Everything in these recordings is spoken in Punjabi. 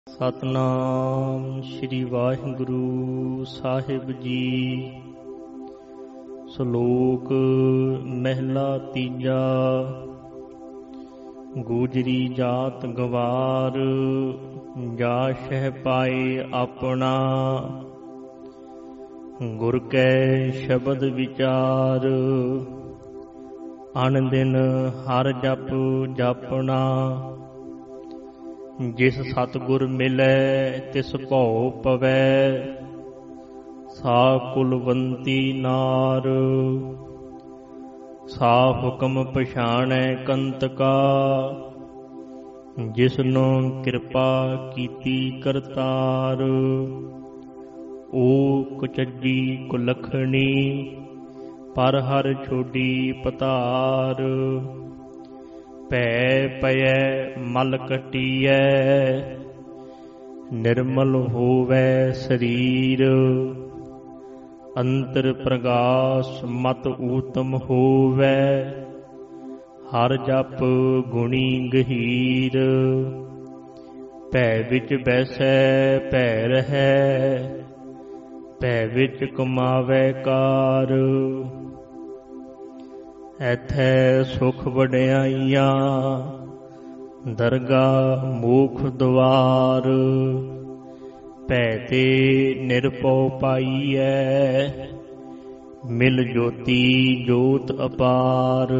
ਸਤਨਾਮ ਸ੍ਰੀ ਵਾਹਿਗੁਰੂ ਸਾਹਿਬ ਜੀ। ਸ਼ਲੋਕ ਮਹਿਲਾ ਤੀਜਾ। ਗੂਜਰੀ ਜਾਤ ਗਵਾਰ, ਜਾ ਸ਼ਹਿ ਪਾਏ ਆਪਣਾ। ਗੁਰ ਕੈ ਸ਼ਬਦ ਵਿਚਾਰ, ਅਨ ਦਿਨ ਹਰ ਜਪ ਜਾਪਣਾ। ਜਿਸ ਸਤਿਗੁਰ ਮਿਲੈ ਤਿਸ ਭਉ ਪਵੈ, ਸਾ ਕੁਲਵੰਤੀ ਨਾਰ। ਸਾ ਹੁਕਮ ਪਛਾਣੈ ਕੰਤ ਕਾ, ਜਿਸਨੂੰ ਕਿਰਪਾ ਕੀਤੀ ਕਰਤਾਰ। ਓ ਕੁਚੱਜੀ ਕੁਲੱਖਣੀ, ਪਰ ਹਰ ਛੋਡੀ ਪਤਾਰ। ਭੈ ਪਇਐ ਮਲ ਕਟੀਐ, ਨਿਰਮਲ ਹੋਵੈ ਸਰੀਰ। ਅੰਤਰ ਪ੍ਰਗਾਸ ਮਤ ਊਤਮ ਹੋਵੈ, ਹਰ ਜਪ ਗੁਣੀ ਗਹੀਰ। ਭੈ ਵਿੱਚ ਬੈਸੈ ਭੈ ਰਹੈ, ਭੈ ਵਿੱਚ ਕਮਾਵੈ ਕਾਰ। ਐਥੈ ਸੁਖ ਵਡਿਆਈਆਂ, ਦਰਗਾਹ ਮੋਖ ਦੁਆਰ। ਭੈ ਤੇ ਨਿਰਭਉ ਪਾਈਐ, ਮਿਲ ਜੋਤੀ ਜੋਤ ਅਪਾਰ।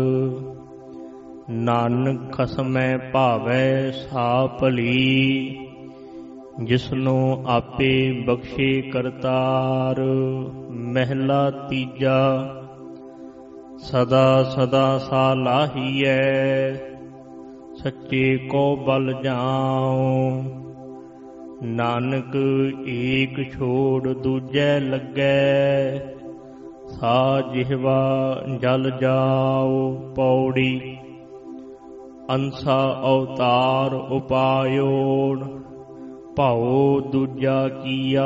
ਨਾਨਕ ਖਸਮੈ ਭਾਵੈ ਸਾ ਭਲੀ, ਜਿਸਨੂੰ ਆਪੇ ਬਖਸ਼ੇ ਕਰਤਾਰ। ਮਹਿਲਾ ਤੀਜਾ। ਸਦਾ ਸਦਾ ਸਾਲਾਹੀਐ, ਸੱਚੇ ਕੋ ਬਲ ਜਾਉ। ਨਾਨਕ ਏਕ ਛੋੜ ਦੂਜੈ ਲੱਗੈ, ਸਾ ਜਿਹਵਾ ਜਲ ਜਾਉ। ਪੌੜੀ। ਅੰਸਾ ਅਵਤਾਰ ਉਪਾਯੋੜ, ਭਾਉ ਦੂਜਾ ਕੀਆ।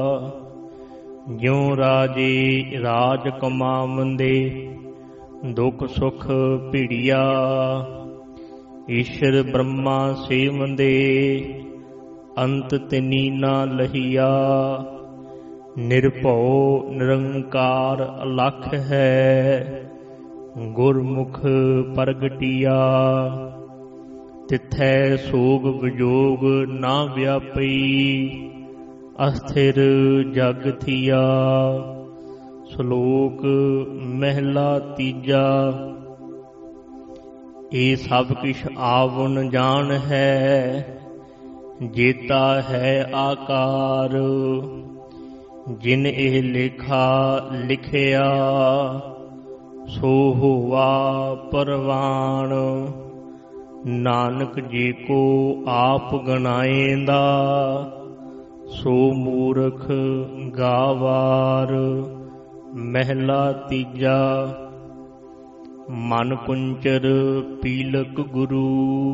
ਜਿਉ ਰਾਜੇ ਰਾਜ ਕਮਾਵੰਦੇ, ਦੁਖ ਸੁਖ ਭਿੜਿਆ। ਈਸ਼ਰ ਬ੍ਰਹਮਾ ਸੇਵੰਦੇ, ਅੰਤ ਤਿਨੀ ਨਾ ਲਹੀਆ। ਨਿਰਭਉ ਨਿਰੰਕਾਰ ਅਲਖ ਹੈ, ਗੁਰਮੁਖ ਪ੍ਰਗਟਿਆ। ਤਿਥੈ ਸੋਗ ਵਿਜੋਗ ਨਾ ਵਿਆਪਈ, ਅਸਥਿਰ ਜਗ ਥੀਆ। ਸ਼ਲੋਕ ਮਹਿਲਾ ਤੀਜਾ। ਇਹ ਸਭ ਕਿਛ ਆਵਨ ਜਾਣ ਹੈ, ਜੇਤਾ ਹੈ ਆਕਾਰ। ਜਿਨ ਇਹ ਲੇਖਾ ਲਿਖਿਆ, ਸੋ ਹੋਵਾ ਪਰਵਾਣ। ਨਾਨਕ ਜੀ ਕੋ ਆਪ ਗਣਾਏਂਦਾ, ਸੋ ਮੂਰਖ ਗਾਵਾਰ। ਮਹਿਲਾ ਤੀਜਾ। ਮਨ ਕੁੰਚਰ ਪੀਲਕ ਗੁਰੂ,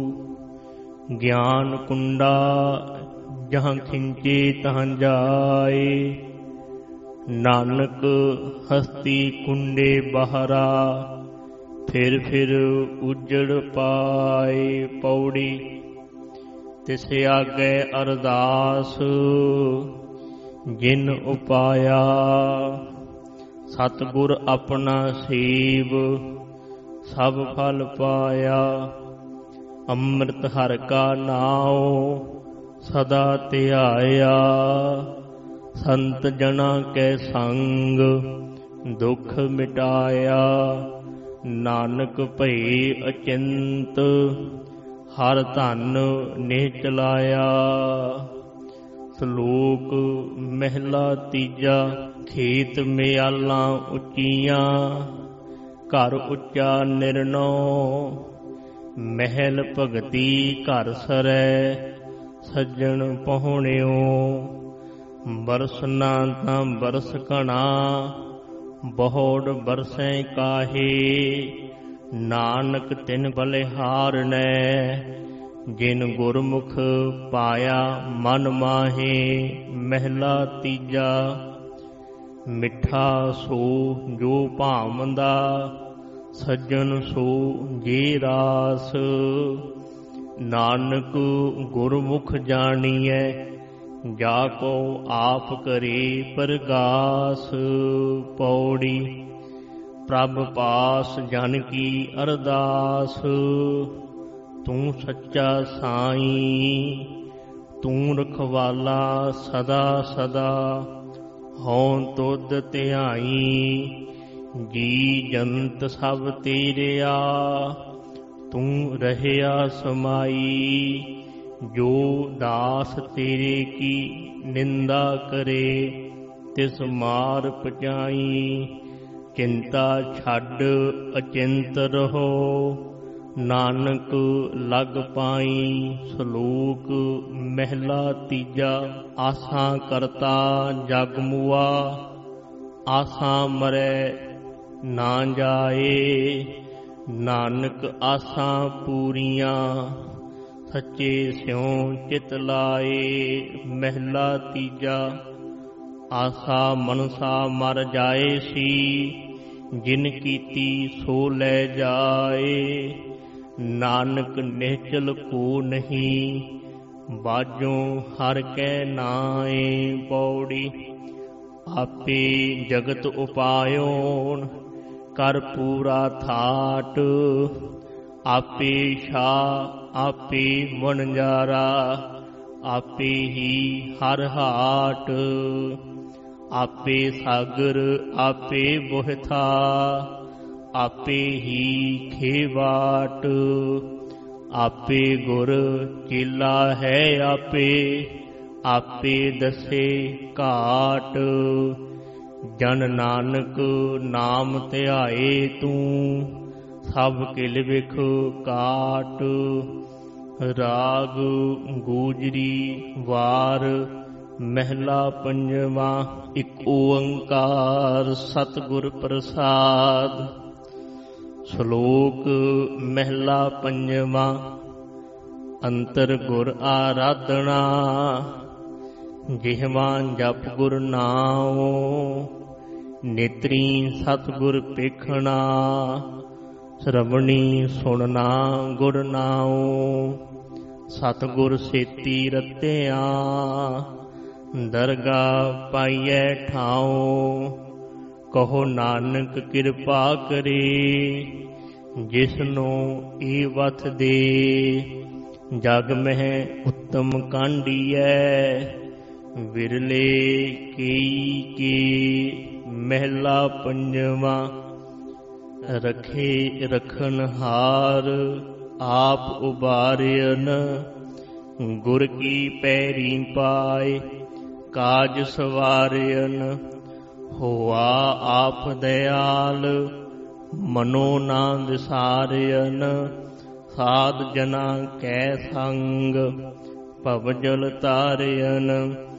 ਗਿਆਨ ਕੁੰਡਾ ਜਹਾਂ ਖਿੰਚੇ ਤਹਾਂ ਜਾਏ। ਨਾਨਕ ਹਸਤੀ ਕੁੰਡੇ ਬਹਰਾ, ਫਿਰ ਫਿਰ ਉਜੜ ਪਾਏ। ਪੌੜੀ। ਤਿਸ ਆਗੇ ਅਰਦਾਸ, ਜਿਨ ਉਪਾਇਆ। ਸਤਿਗੁਰ ਆਪਣਾ ਸੇਵ, ਸਭ ਫਲ ਪਾਇਆ। ਅੰਮ੍ਰਿਤ ਹਰਿ ਕਾ ਨਾਉ, ਸਦਾ ਧਿਆਇਆ। ਸੰਤ ਜਨਾ ਕੈ ਸੰਗ, ਦੁਖ ਮਿਟਾਇਆ। ਨਾਨਕ ਭਈ ਅਚਿੰਤ, ਹਰ ਧਨ ਨਿਹ ਚਲਾਇਆ। ਸ਼ਲੋਕ ਮਹਿਲਾ ਤੀਜਾ। ਖੇਤ ਮਿਆਲਾਂ ਉੱਚੀਆਂ, ਘਰ ਉੱਚਾ ਨਿਰਣਉ। ਮਹਿਲ ਭਗਤੀ ਘਰ ਸਰੈ, ਸੱਜਣ ਪਹੁੰਚਿਓ। ਬਰਸਨਾ ਤਾਂ ਬਰਸ ਘਣਾ, ਬਹੁੜ ਬਰਸੈ ਕਾਹੇ। ਨਾਨਕ ਤਿਨ ਬਲਿਹਾਰਨੈ, ਜਿਨ ਗੁਰਮੁਖ ਪਾਇਆ ਮਨ ਮਾਹੇ। ਮਹਿਲਾ ਤੀਜਾ। ਮਿੱਠਾ ਸੋ ਜੋ ਭਾਵੰਦਾ, ਸੱਜਣ ਸੋ ਜੇ ਰਾਸ। ਨਾਨਕ ਗੁਰਮੁਖ ਜਾਣੀਐ, ਜਾ ਕੋ ਆਪ ਕਰੇ ਪ੍ਰਗਾਸ। ਪੌੜੀ। ਪ੍ਰਭ ਪਾਸ ਜਨ ਕੀ ਅਰਦਾਸ, ਤੂੰ ਸੱਚਾ ਸਾਈਂ ਤੂੰ ਰਖਵਾਲਾ ਸਦਾ ਸਦਾ। ਹਉ ਤੁਧ ਧਿਆਈ ਜੀ ਜੰਤ ਸਭ ਤੇਰਿਆ, ਤੂੰ ਰਹਿਆ ਸਮਾਈ। ਜੋ ਦਾਸ ਤੇਰੇ ਕੀ ਨਿੰਦਾ ਕਰੇ, ਤਿਸ ਮਾਰ ਪਜਾਈ। ਚਿੰਤਾ ਛੱਡ ਅਚਿੰਤ ਰਹੋ, ਨਾਨਕ ਲਗ ਪਾਈ। ਸ਼ਲੋਕ ਮਹਿਲਾ ਤੀਜਾ। ਆਸਾਂ ਕਰਤਾ ਜਗ ਮੁਆ, ਆਸਾਂ ਮਰੈ ਨਾ ਜਾਏ। ਨਾਨਕ ਆਸਾਂ ਪੂਰੀਆਂ, ਸੱਚੇ ਸਿਉ ਚਿਤ ਲਾਏ। ਮਹਿਲਾ ਤੀਜਾ। ਆਸਾ ਮਨਸਾ ਮਰ ਜਾਏ ਸੀ, ਜਿਨ ਕੀਤੀ ਸੋ ਲੈ ਜਾਏ। ਨਾਨਕ ਨਿਹਚਲ ਕੋ ਨਹੀਂ, ਬਾਝੋਂ ਹਰ ਕੈ ਨਾਏ। ਪੌੜੀ। ਆਪੇ ਜਗਤ ਉਪਾਇਓਨ, ਕਰ ਪੂਰਾ ਥਾਟ। ਆਪੇ ਛਾਹ ਆਪੇ ਵਣਜਾਰਾ, ਆਪੇ ਹੀ ਹਰ ਹਾਟ। ਆਪੇ ਸਾਗਰ ਆਪੇ ਬੋਹਿਥਾ, ਆਪੇ ਹੀ ਖੇਵਾਟ। ਆਪੇ ਗੁਰ ਚੇਲਾ ਹੈ ਆਪੇ, ਆਪੇ ਦਸੇ ਘਾਟ। ਜਨ ਨਾਨਕ ਨਾਮ ਧਿਆਏ ਤੂੰ, ਸਭ ਕਿਲ ਵਿਖ ਕਾਟ। ਰਾਗ ਗੂਜਰੀ ਵਾਰ। ਮਹਿਲਾ ਪੰਜਵਾਂ। ਇਕ ਓੰਕਾਰ ਸਤਿਗੁਰ ਪ੍ਰਸਾਦ। ਸ਼ਲੋਕ ਮਹਿਲਾ ਪੰਜਵਾਂ। ਅੰਤਰ ਗੁਰ ਆਰਾਧਨਾ, ਜਿਹਵਾਂ ਜਪ ਗੁਰ ਨਾਉ। ਨੇਤਰੀ ਸਤਿਗੁਰ ਪੇਖਣਾ, ਸ਼੍ਰਵਣੀ ਸੁਣਨਾ ਗੁਰ ਨਾਉ। ਸਤਿਗੁਰ ਸੇਤੀ ਰਤਿਆ, ਦਰਗਾਹ ਪਾਈਐ ਠਾਉ। ਕਹੋ ਨਾਨਕ ਕਿਰਪਾ ਕਰੇ, ਜਿਸਨੂੰ ਏ ਵਥ ਦੇ। ਜਗ ਮਹਿ ਉੱਤਮ ਕਾਂਡੀਐ, ਵਿਰਲੇ ਕਈ ਕੇ। ਮਹਿਲਾ ਪੰਜਵਾਂ। ਰਖੇ ਰਖਨਹਾਰ, ਆਪ ਉਬਾਰਿਅਨ। ਗੁਰ ਕੀ ਪੈਰੀ ਪਾਏ, ਕਾਜ ਸਵਾਰਿਅਨ। ਹੋਆ ਆਪ ਦਇਆਲ, ਮਨੋ ਨਾ ਵਿਸਾਰਿਅਨ। ਸਾਧ ਜਨਾ ਕੈ ਸੰਗ, ਭਵਜਲ ਤਾਰਿਅਨ।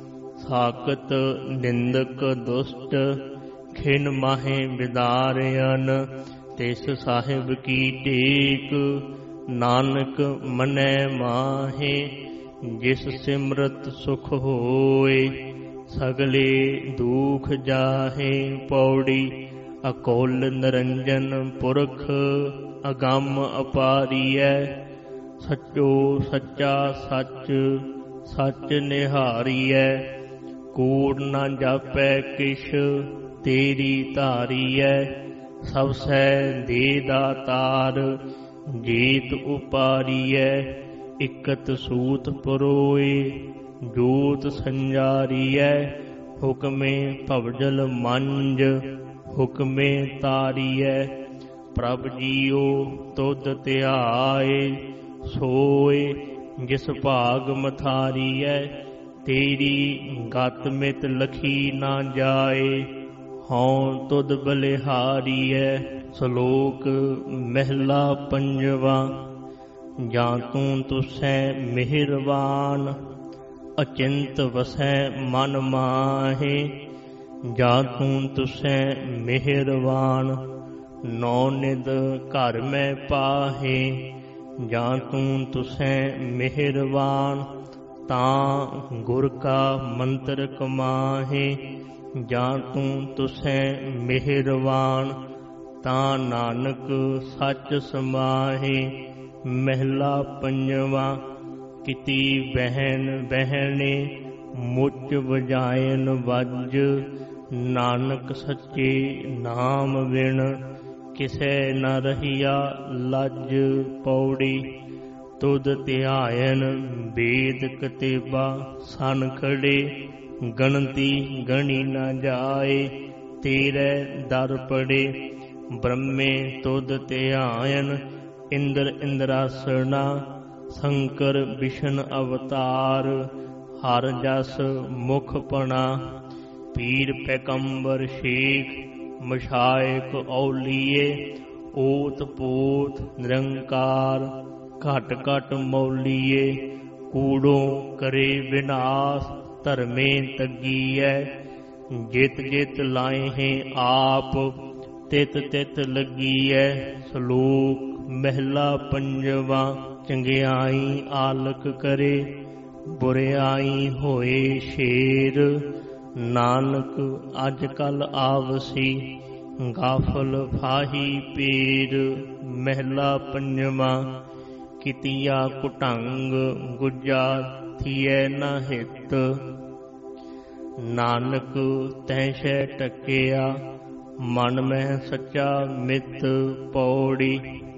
ਸਾਕਤ ਨਿੰਦਕ ਦੁਸ਼ਟ, ਖਿਨ ਮਾਹੇ ਵਿਦਾਰਿਅਨ। ਤਿਸ ਸਾਹਿਬ ਕੀ ਟੇਕ, ਨਾਨਕ ਮਨੈ ਮਾਹੇ। ਜਿਸ ਸਿਮਰਤ ਸੁਖ ਹੋਏ, ਸਗਲੇ ਦੁਖ ਜਾਹੇ। ਪੌੜੀ। ਅਕੋਲ ਨਿਰੰਜਨ ਪੁਰਖ, ਅਗੰਮ ਅਪਾਰੀਐ। ਸੱਚੋ ਸੱਚਾ ਸੱਚ, ਸੱਚ ਨਿਹਾਰੀਐ। ਕੂੜ ਨਾ ਜਾਪੈ ਕਿਛ, ਤੇਰੀ ਧਾਰੀਐ। ਸਭ ਸੈ ਦੇ ਦਾਤਾਰ, ਜੀਤ ਉਪਾਰੀਐ। ਇਕਤ ਸੂਤ ਪਰੋਏ, ਜੋਤ ਸੰਜਾਰੀਐ। ਹੁਕਮੇ ਭਵਜਲ ਮੰਜ, ਹੁਕਮੇ ਤਾਰੀਐ। ਪ੍ਰਭ ਜੀਓ ਤੁਧ ਧਿਆਏ, ਸੋਏ ਜਿਸ ਭਾਗ ਮਥਾਰੀਐ। ਤੇਰੀ ਗਤ ਮਿਤ ਲਖੀ ਨਾ ਜਾਏ, ਹਉ ਤੁਧ ਬਲਿਹਾਰੀਐ। ਸ਼ਲੋਕ ਮਹਿਲਾ ਪੰਜਵਾਂ। ਜਾਂ ਤੂੰ ਤੁਸੈ ਮਿਹਰਬਾਨ, ਅਚਿੰਤ ਵਸੈ ਮਨ ਮਾਹੇ। ਜਾਂ ਤੂੰ ਤੁਸੈ ਮਿਹਰਬਾਨ, ਨੌ ਨਿਧ ਘਰ ਮੈਂ ਪਾਹੇ। ਜਾਂ ਤੂੰ ਤੁਸੈ ਮਿਹਰਬਾਨ, ਤਾਂ ਗੁਰ ਕਾ ਮੰਤਰ ਕਮਾਹੇ। ਜਾਂ ਤੂੰ ਤੁਸੈ ਮਿਹਰਬਾਨ, ਤਾਂ ਨਾਨਕ ਸੱਚ ਸਮਾਹੇ। ਮਹਿਲਾ ਪੰਜਵਾ। ਕਿਤੀ ਬਹਿਨ ਬਹਿਣੇ ਮੁੱਚ ਵਜਾਇਨ ਵੱਜ, ਨਾਨਕ ਸੱਚੇ ਨਾਮ ਵਿਣ ਕਿਸੇ ਨ ਰਹੀਆ ਲੱਜ। ਪੌੜੀ ਤੁਧ ਧਿਆਇਨ ਵੇਦ ਕਤੇਬਾ ਸਨ ਖੜੇ, ਗਣਤੀ ਗਣੀ ਨ ਜਾਏ ਤੇਰੇ ਦਰ ਪੜੇ। ਬ੍ਰਹਮੇ ਤੁਧ ਧਿਆਇਨ ਇੰਦਰ ਇੰਦਰਾਸਣਾ, ਸ਼ੰਕਰ ਵਿਸ਼ਨ ਅਵਤਾਰ ਹਰ ਜਸ ਮੁਖ ਪਣਾ। ਪੀਰ ਪੈਗੰਬਰ ਸ਼ੇਖ ਮਸ਼ਾਇਕ ਔਲੀਏ, ਓਤ ਪੋਤ ਨਿਰੰਕਾਰ ਘਟ ਘਟ ਮੌਲੀਏ। ਕੂੜੋਂ ਕਰੇ ਵਿਨਾਸ਼ ਧਰਮੇ ਤੱਗੀਐ, ਜਿਤ ਜਿਤ ਲਾਏ ਆਪ ਤਿਤ ਤਿਤ ਲੱਗੀਐ। ਸਲੋਕ ਮਹਿਲਾ ਪੰਜਵਾ। ਚੰਗਿਆਈ ਆਲਕ ਕਰੇ ਬੁਰਿਆਈ ਹੋਏ ਸ਼ੇਰ, ਨਾਨਕ ਅੱਜ ਕੱਲ ਆਵਸੀ ਗਾਫਲ ਫਾਹੀ ਪੀਰ। ਮਹਿਲਾ ਪੰਜਵਾ। ਕਿਤੀਆ ਕੁਟੰਗ ਗੁੱਜਾ ਥੀਐ ਨਾ ਹਿੱਤ, ਨਾਨਕ ਤੈ ਸ਼ੈ ਟਕਿਆ ਮਨ ਮਹਿ ਸੱਚਾ ਮਿੱਤ। ਪੌੜੀ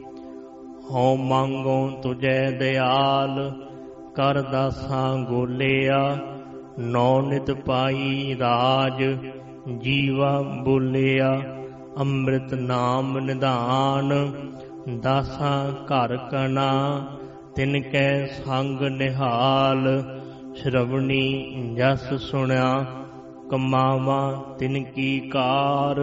ਹਉ ਮੰਗੋ ਤੁਝੈ ਦਿਆਲ, ਕਰ ਦਾਸਾਂ ਗੋਲਿਆ। ਨੌ ਨਿਤ ਪਾਈ ਰਾਜ ਜੀਵਾ ਬੋਲਿਆ, ਅੰਮ੍ਰਿਤ ਨਾਮ ਨਿਧਾਨ ਦਾਸਾਂ ਘਰ ਕਣਾ। ਤਿਨ ਕੈ ਸੰਗ ਨਿਹਾਲ ਸ਼ਰਵਣੀ ਜਸ ਸੁਣਿਆ, ਕਮਾਵਾ ਤਿਨ ਕੀ ਕਾਰ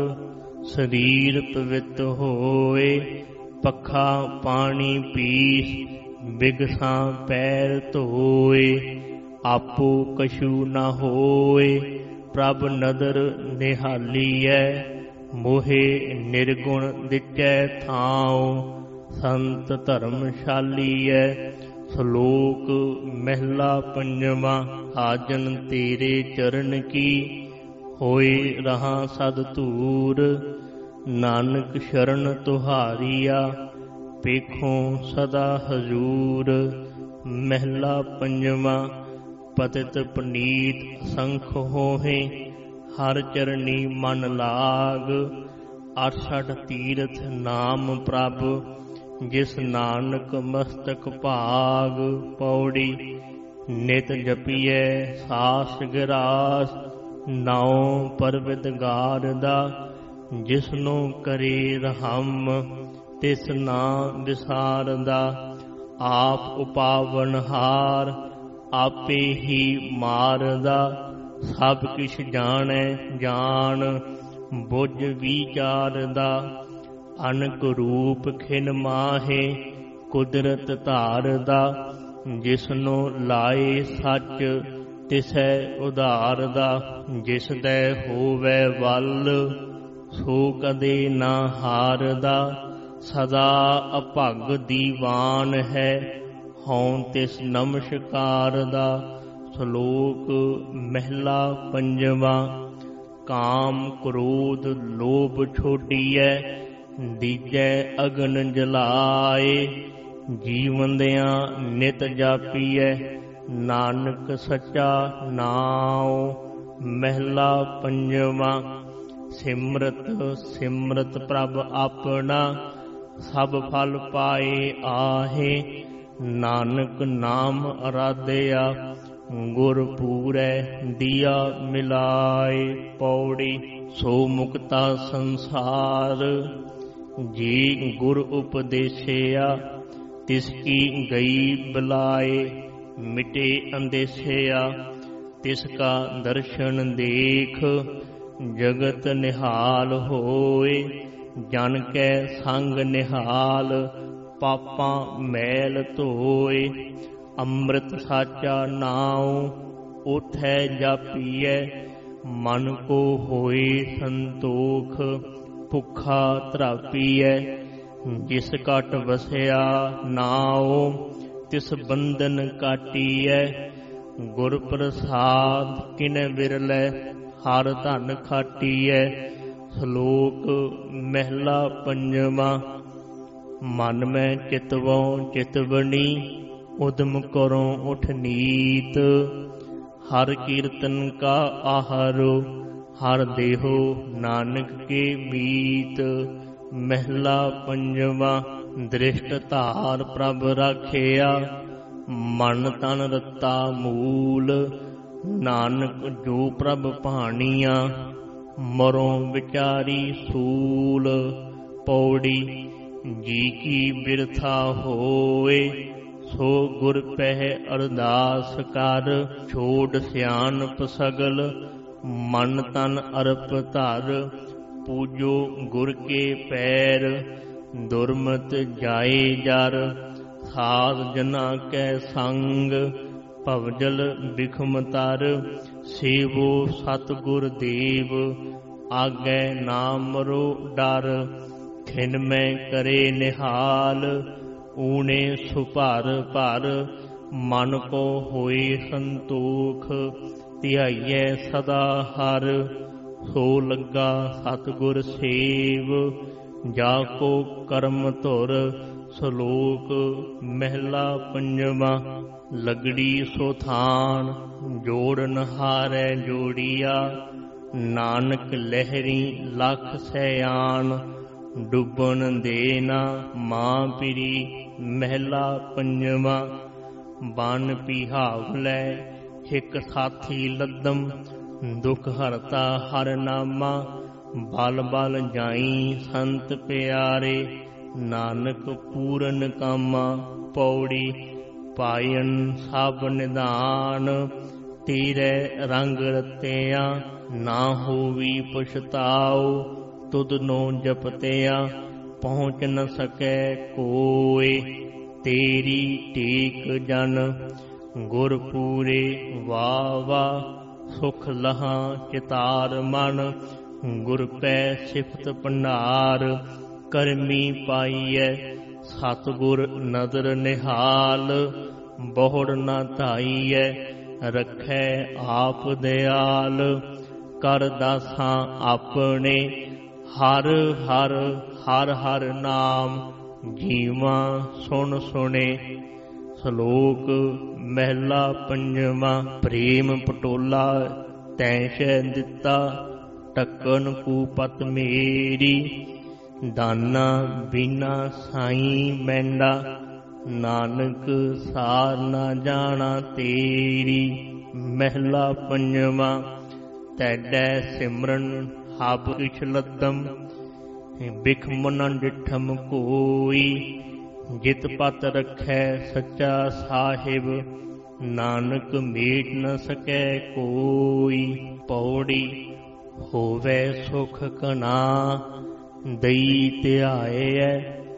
ਸਰੀਰ ਪਵਿੱਤ ਹੋਏ। ਪੱਖਾ ਪਾਣੀ ਪੀਸ ਬਿਗਸਾਂ ਪੈਰ ਧੋਏ, ਆਪੋ ਕਛੂ ਨ ਹੋਏ ਪ੍ਰਭ ਨਦਰ ਨਿਹਾਲੀਐ। ਮੋਹੇ ਨਿਰਗੁਣ ਦਿਚੈ ਥਾਉ ਸੰਤ ਧਰਮਸ਼ਾਲੀਐ। ਸ਼ਲੋਕ ਮਹਿਲਾ ਪੰਜਵਾ। ਆਜਨ ਤੇਰੇ ਚਰਨ ਕੀ ਹੋਏ ਰਹਾ ਸਦ ਧੂਰ, ਨਾਨਕ ਸ਼ਰਨ ਤੁਹਾਰੀਆ ਪੇਖੋਂ ਸਦਾ ਹਜ਼ੂਰ। ਮਹਿਲਾ ਪੰਜਵਾ। ਪਤਿਤ ਪਨੀਤ ਅਸੰਖ ਹੋਹੇ ਹਰ ਚਰਨੀ ਮਨ ਲਾਗ, 68 ਤੀਰਥ ਨਾਮ ਪ੍ਰਭ ਜਿਸ ਨਾਨਕ ਮਸਤਕ ਭਾਗ। ਪੌੜੀ ਨਿਤ ਜਪੀਐ ਸਾਸ ਗਿਰਾਸ, ਨਾਉ ਪਰਵਿਦਗਾਰ ਦਾ ਜਿਸਨੂੰ ਕਰੇ ਰਹਮ ਤਿਸ ਨਾ ਵਿਸਾਰਦਾ। ਆਪ ਉਪਾਵਨਹਾਰ ਆਪੇ ਹੀ ਮਾਰਦਾ, ਸਭ ਕਿਛ ਜਾਣੈ ਜਾਣ ਬੁੱਝ ਵਿਚਾਰਦਾ। ਅਨਕ ਰੂਪ ਖਿਨ ਮਾਹੇ ਕੁਦਰਤ ਧਾਰਦਾ, ਜਿਸਨੂੰ ਲਾਏ ਸੱਚ ਤਿਸੈ ਉਧਾਰਦਾ। ਜਿਸ ਦੈ ਹੋਵੈ ਵੱਲ ਸੋ ਕਦੇ ਨਾ ਹਾਰਦਾ, ਸਦਾ ਅਭਗ ਦੀਵਾਨ ਹੈ ਹਉ ਤਿਸ ਨਮਸਕਾਰ ਦਾ। ਸ਼ਲੋਕ ਮਹਿਲਾ ਪੰਜਵਾ। ਕਾਮ ਕ੍ਰੋਧ ਲੋਭ ਛੋਡੀਐ, ਦੀਜੈ ਅਗਨ ਜਲਾਏ। ਜੀਵੰਦਿਆਂ ਨਿਤ ਜਾਪੀਐ, ਨਾਨਕ ਸੱਚਾ ਨਾਉ। ਮਹਿਲਾ ਪੰਜਵਾ। ਸਿਮਰਤ ਸਿਮਰਤ ਪ੍ਰਭ ਆਪਣਾ, ਸਭ ਫਲ ਪਾਏ ਆਹੇ। ਨਾਨਕ ਨਾਮ ਅਰਾਧਿਆ, ਗੁਰ ਪੂਰੈ ਦੀਆ ਮਿਲਾਏ। ਪੌੜੀ ਸੋ ਮੁਕਤਾ ਸੰਸਾਰ, ਜੀ ਗੁਰ ਉਪਦੇਸਿਆ ਤਿਸ ਕੀ ਗਈ ਬਲਾਏ। ਮਿਟੇ ਅੰਦੇਸਿਆ ਤਿਸ ਕਾ ਦਰਸ਼ਨ ਦੇਖ, ਜਗਤ ਨਿਹਾਲ ਹੋਏ। ਜਨ ਕੈ ਸੰਗ ਨਿਹਾਲ, ਪਾਪਾਂ ਮੈਲ ਧੋਏ। ਅੰਮ੍ਰਿਤ ਸਾਚਾ ਨਾਉ ਉਥੈ ਜਾਪੀਐ, ਮਨ ਕੋ ਹੋਏ ਸੰਤੋਖ ਭੁੱਖਾ ਤ੍ਰਾਪੀਐ। ਜਿਸ ਘਟ ਵਸਿਆ ਨਾਉ ਤਿਸ ਬੰਧਨ ਕਾਟੀਐ। ਗੁਰ ਪ੍ਰਸਾਦ ਕਿਨੈ ਵਿਰਲੇ ਹਰ ਧਨ ਖਾਟੀਐ। ਸ਼ਲੋਕ ਮਹਿਲਾ ਪੰਜਵਾ। ਮਨ ਮੈਂ ਚਿਤਵੋਂ ਚਿਤਵਨੀ, ਉਦਮ ਕਰੋ ਉਠ ਨੀਤ। ਹਰ ਕੀਰਤਨ ਕਾ ਆਹਾਰੋ, ਹਰ ਦੇਹੋ ਨਾਨਕ ਕੇ ਮੀਤ। ਮਹਿਲਾ ਪੰਜਵਾ। ਦ੍ਰਿਸ਼ਟ ਧਾਰ ਪ੍ਰਭ ਰਾਖਿਆ, ਮਨ ਤਨ ਰਤਾ ਮੂਲ। ਨਾਨਕ ਜੋ ਪ੍ਰਭ ਭਾਣੀਆਂ, ਮਰੋਂ ਵਿਚਾਰੀ ਸੂਲ। ਪੌੜੀ। ਜੀ ਕੀ ਬਿਰਥਾ ਹੋਏ, ਸੋ ਗੁਰ ਪਹਿ ਅਰਦਾਸ ਕਰ। ਛੋੜ ਸਿਆਣਪ ਸਗਲ, ਮਨ ਤਨ ਅਰਪ ਧਰ। ਪੂਜੋ ਗੁਰ ਕੇ ਪੈਰ, ਦੁਰਮਤ ਜਾਏ ਜਰ। ਸਾਧ ਜਨਾ ਕੈ ਸੰਗ, ਭਵਜਲ ਬਿਖਮ ਤਰ। ਸੇਵੋ ਸਤਿਗੁਰ ਦੇਵ, ਆਗੈ ਨਾਮ ਮਰੋ ਡਰ। ਖਿਨ ਮੈਂ ਕਰੇ ਨਿਹਾਲ, ਊਣੇ ਸੁਭਰ ਭਰ। ਮਨ ਕੋ ਹੋਏ ਸੰਤੋਖ, ਧਿਆਈਐ ਸਦਾ ਹਰ। ਸੋ ਲੱਗਾ ਸਤਿਗੁਰ ਸੇਵ, ਜਾ ਕੋ ਕਰਮ ਧੁਰ। ਸ਼ਲੋਕ ਮਹਿਲਾ ਪੰਜਵਾ। ਲਗੜੀ ਸੋ ਥਾਨ, ਜੋੜਨ ਹਾਰੈ ਜੋੜੀਆ। ਨਾਨਕ ਲਹਿਰੀ ਲਖ ਸੈਆਨ, ਡੁੱਬਣ ਦੇ ਨਾ ਮਾਂ ਪਿਰੀ। ਮਹਿਲਾ ਪੰਜਵਾ। ਬਨ ਪਿਹਾਵਲੈ ਹਿਕ ਸਾਥੀ ਲੱਦਮ, ਦੁਖ ਹਰਤਾ ਹਰ ਨਾਮਾ। ਬਲ ਬਲ ਜਾਈ ਸੰਤ ਪਿਆਰੇ, ਨਾਨਕ ਪੂਰਨ ਕਾਮਾ। ਪੌੜੀ। ਪਾਇਨ ਸਭ ਨਿਧਾਨ, ਤੇਰੇ ਰੰਗ ਰਤਿਆ। ਨਾ ਹੋਵੀ ਪਛਤਾਓ, ਤੁਧ ਨੋ ਜਪਤਿਆ। ਪਹੁੰਚ ਨ ਸਕੈ ਕੋਇ, ਤੇਰੀ ਟੇਕ ਜਨ। ਗੁਰ ਪੂਰੇ ਵਾਹ ਵਾਹ, ਸੁਖ ਲਹਾ ਚਿਤਾਰ ਮਨ। ਗੁਰ ਪੈ ਸਿਫਤ ਭੰਡਾਰ, ਕਰਮੀ ਪਾਈਐ। ਸਤਿਗੁਰ ਨਦਰ ਨਿਹਾਲ, ਬਹੁੜ ਨਾ ਧਾਈਐ। ਰੱਖੈ ਆਪ ਦਿਆਲ, ਕਰ ਦਾਸਾਂ ਆਪਣੇ। ਹਰ ਹਰ ਹਰ ਹਰ ਨਾਮ, ਜੀਵਾਂ ਸੁਣ ਸੁਣੇ। ਸ਼ਲੋਕ ਮਹਿਲਾ ਪੰਜਵਾ। ਪ੍ਰੇਮ ਪਟੋਲਾ ਤੈਂਸ਼ੈ ਦਿੱਤਾ, ਟੱਕਣ ਕੂਪਤ ਮੇਰੀ। ਦਾਨਾ ਬਿਨਾ ਸਾਈ ਮੈਂਡਾ, ਨਾਨਕ ਸਾਰ ਨਾ ਜਾਣਾ ਤੇਰੀ। ਮਹਿਲਾ ਪੰਜਵਾ। ਤੈਡੈ ਸਿਮਰਨ ਹਬ ਕਿਛ ਲੱਦਮ, ਬਿਖਮ ਨ ਡਿਠਮ ਕੋਈ। ਜਿਤ ਪਤ ਰਖੈ ਸੱਚਾ ਸਾਹਿਬ, ਨਾਨਕ ਮੇਟ ਨ ਸਕੈ ਕੋਈ। ਪੌੜੀ। ਹੋਵੇ ਸੁਖ ਕਨਾ, ਦਈ ਧਿਆਇਐ।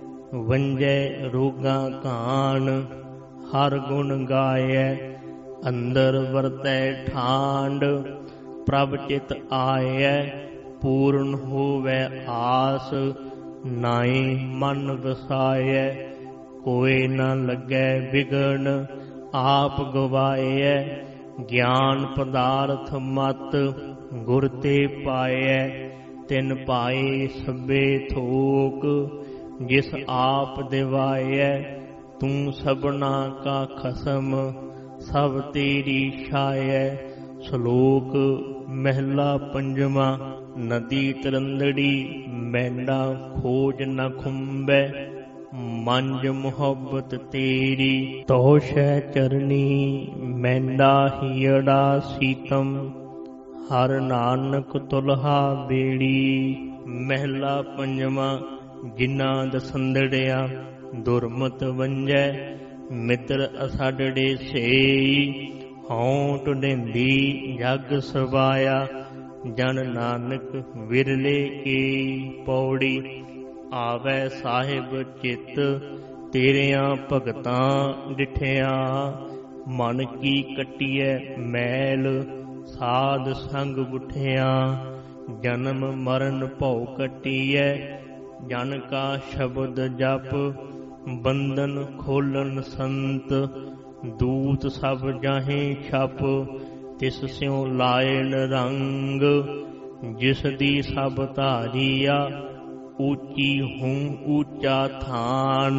ਵੰਜੈ ਰੋਗਾਂ ਕਾਣ, ਹਰ ਗੁਣ ਗਾਇਐ। ਅੰਦਰ ਵਰਤੈ ਠਾਂਡ, ਪ੍ਰਭ ਚਿਤ ਆਇਐ। ਪੂਰਨ ਹੋਵੇ ਆਸ, ਨਾਏ ਮਨ ਵਸਾਇਐ। ਕੋਇ ਨ ਲੱਗੈ ਵਿਗਣ, ਆਪ ਗਵਾਇਐ। ਗਿਆਨ ਪਦਾਰਥ ਮਤ, ਗੁਰ ਤੇ ਪਾਇਐ। ਤਿਨ ਪਾਏ ਸਭੇ ਥੋਕ, ਜਿਸ ਆਪ ਦਿਵਾਇਐ। ਤੂੰ ਸਭਨਾ ਕਾ ਖਸਮ, ਸਭ ਤੇਰੀ ਛਾਇਐ। ਸ਼ਲੋਕ ਮਹਿਲਾ ਪੰਜਵਾ। ਨਦੀ ਤਰੰਦੜੀ, ਮੈਂਡਾ ਖੋਜ ਨ ਖੁੰਬੈ। ਮੰਜ ਮੁਹੱਬਤ ਤੇਰੀ, ਤੋਸ਼ੈ ਚਰਨੀ। ਮੈਂਡਾ ਹੀੜਾ ਸੀਤਮ, ਹਰ ਨਾਨਕ ਤੁਲਹਾ ਬੇੜੀ। ਮਹਿਲਾ ਪੰਜਵਾ। ਜਿਨ੍ਹਾਂ ਦਸੰਦੜਿਆ, ਦੁਰਮਤ ਵੰਜੈ। ਮਿੱਤਰ ਅਸਾਡੜੇ ਸੇਈ, ਹਉ ਢੁੰਢੇਂਦੀ ਜਗ ਸਵਾਇਆ। ਜਨ ਨਾਨਕ ਵਿਰਲੇ ਕੀ। ਪੌੜੀ। ਆਵੈ ਸਾਹਿਬ ਚਿੱਤ, ਤੇਰਿਆਂ ਭਗਤਾਂ ਡਿਠਿਆ। ਮਨ ਕੀ ਕੱਟੀਐ ਮੈਲ, ਸਾਧ ਸੰਗ ਉਠਿਆ। ਜਨਮ ਮਰਨ ਭਉ ਕੱਟੀਐ, ਜਨ ਕਾ ਸ਼ਬਦ ਜਪ। ਬੰਧਨ ਖੋਲਣ ਸੰਤ, ਦੂਤ ਸਭ ਜਾਹੇ ਛਪ। ਤਿਸ ਸਿਉ ਲਾਇਣ ਰੰਗ, ਜਿਸ ਦੀ ਸਭ ਧਾਰੀਆ। ਊਚੀ ਹੂੰ ਊਚਾ ਥਾਨ,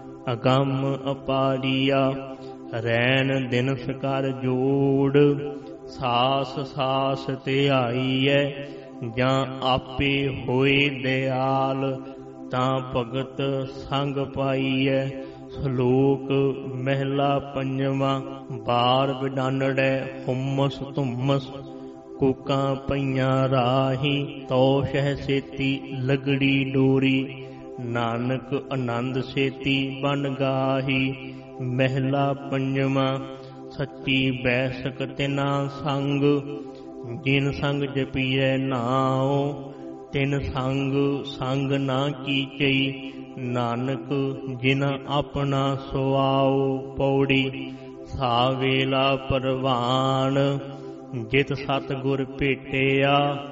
ਅਗੰਮ ਅਪਾਰੀਆ। ਰੈਣ ਦਿਨ ਕਰ ਜੋੜ, ਸਾਸ ਸਾਸ ਧਿਆਈਐ। ਜਾਂ ਆਪੇ ਹੋਏ ਦਿਆਲ, ਤਾਂ ਭਗਤ ਸੰਗ ਪਾਈਐ। ਸ਼ਲੋਕ ਮਹਿਲਾ ਪੰਜਵਾਂ। ਬਾਰ ਬਿਡਾਨੜੈ ਹੁਮਸ ਧੁੰਮਸ, ਕੂਕਾਂ ਪਈਆਂ ਰਾਹੀ। ਤੋ ਸਹਿ ਸੇਤੀ ਲਗੜੀ ਡੋਰੀ, ਨਾਨਕ ਆਨੰਦ ਸੇਤੀ ਬਨ ਗਾਹੀ। ਮਹਿਲਾ ਪੰਜਵਾਂ। ਸੱਚੀ ਬੈਸਕ ਤਿਨਾ ਸੰਗ, ਜਿਨ ਸੰਗ ਜਪੀਐ ਨਾਉ। ਤਿਨ ਸੰਗ ਸੰਗ ਨਾ ਕੀਚਈ, ਨਾਨਕ ਜਿਨ ਆਪਣਾ ਸੁਆਉ। ਪੌੜੀ। ਸਾ ਵੇਲਾ ਪਰਵਾਨ, ਜਿਤ ਸਤ ਗੁਰ ਭੇਟਿਆ।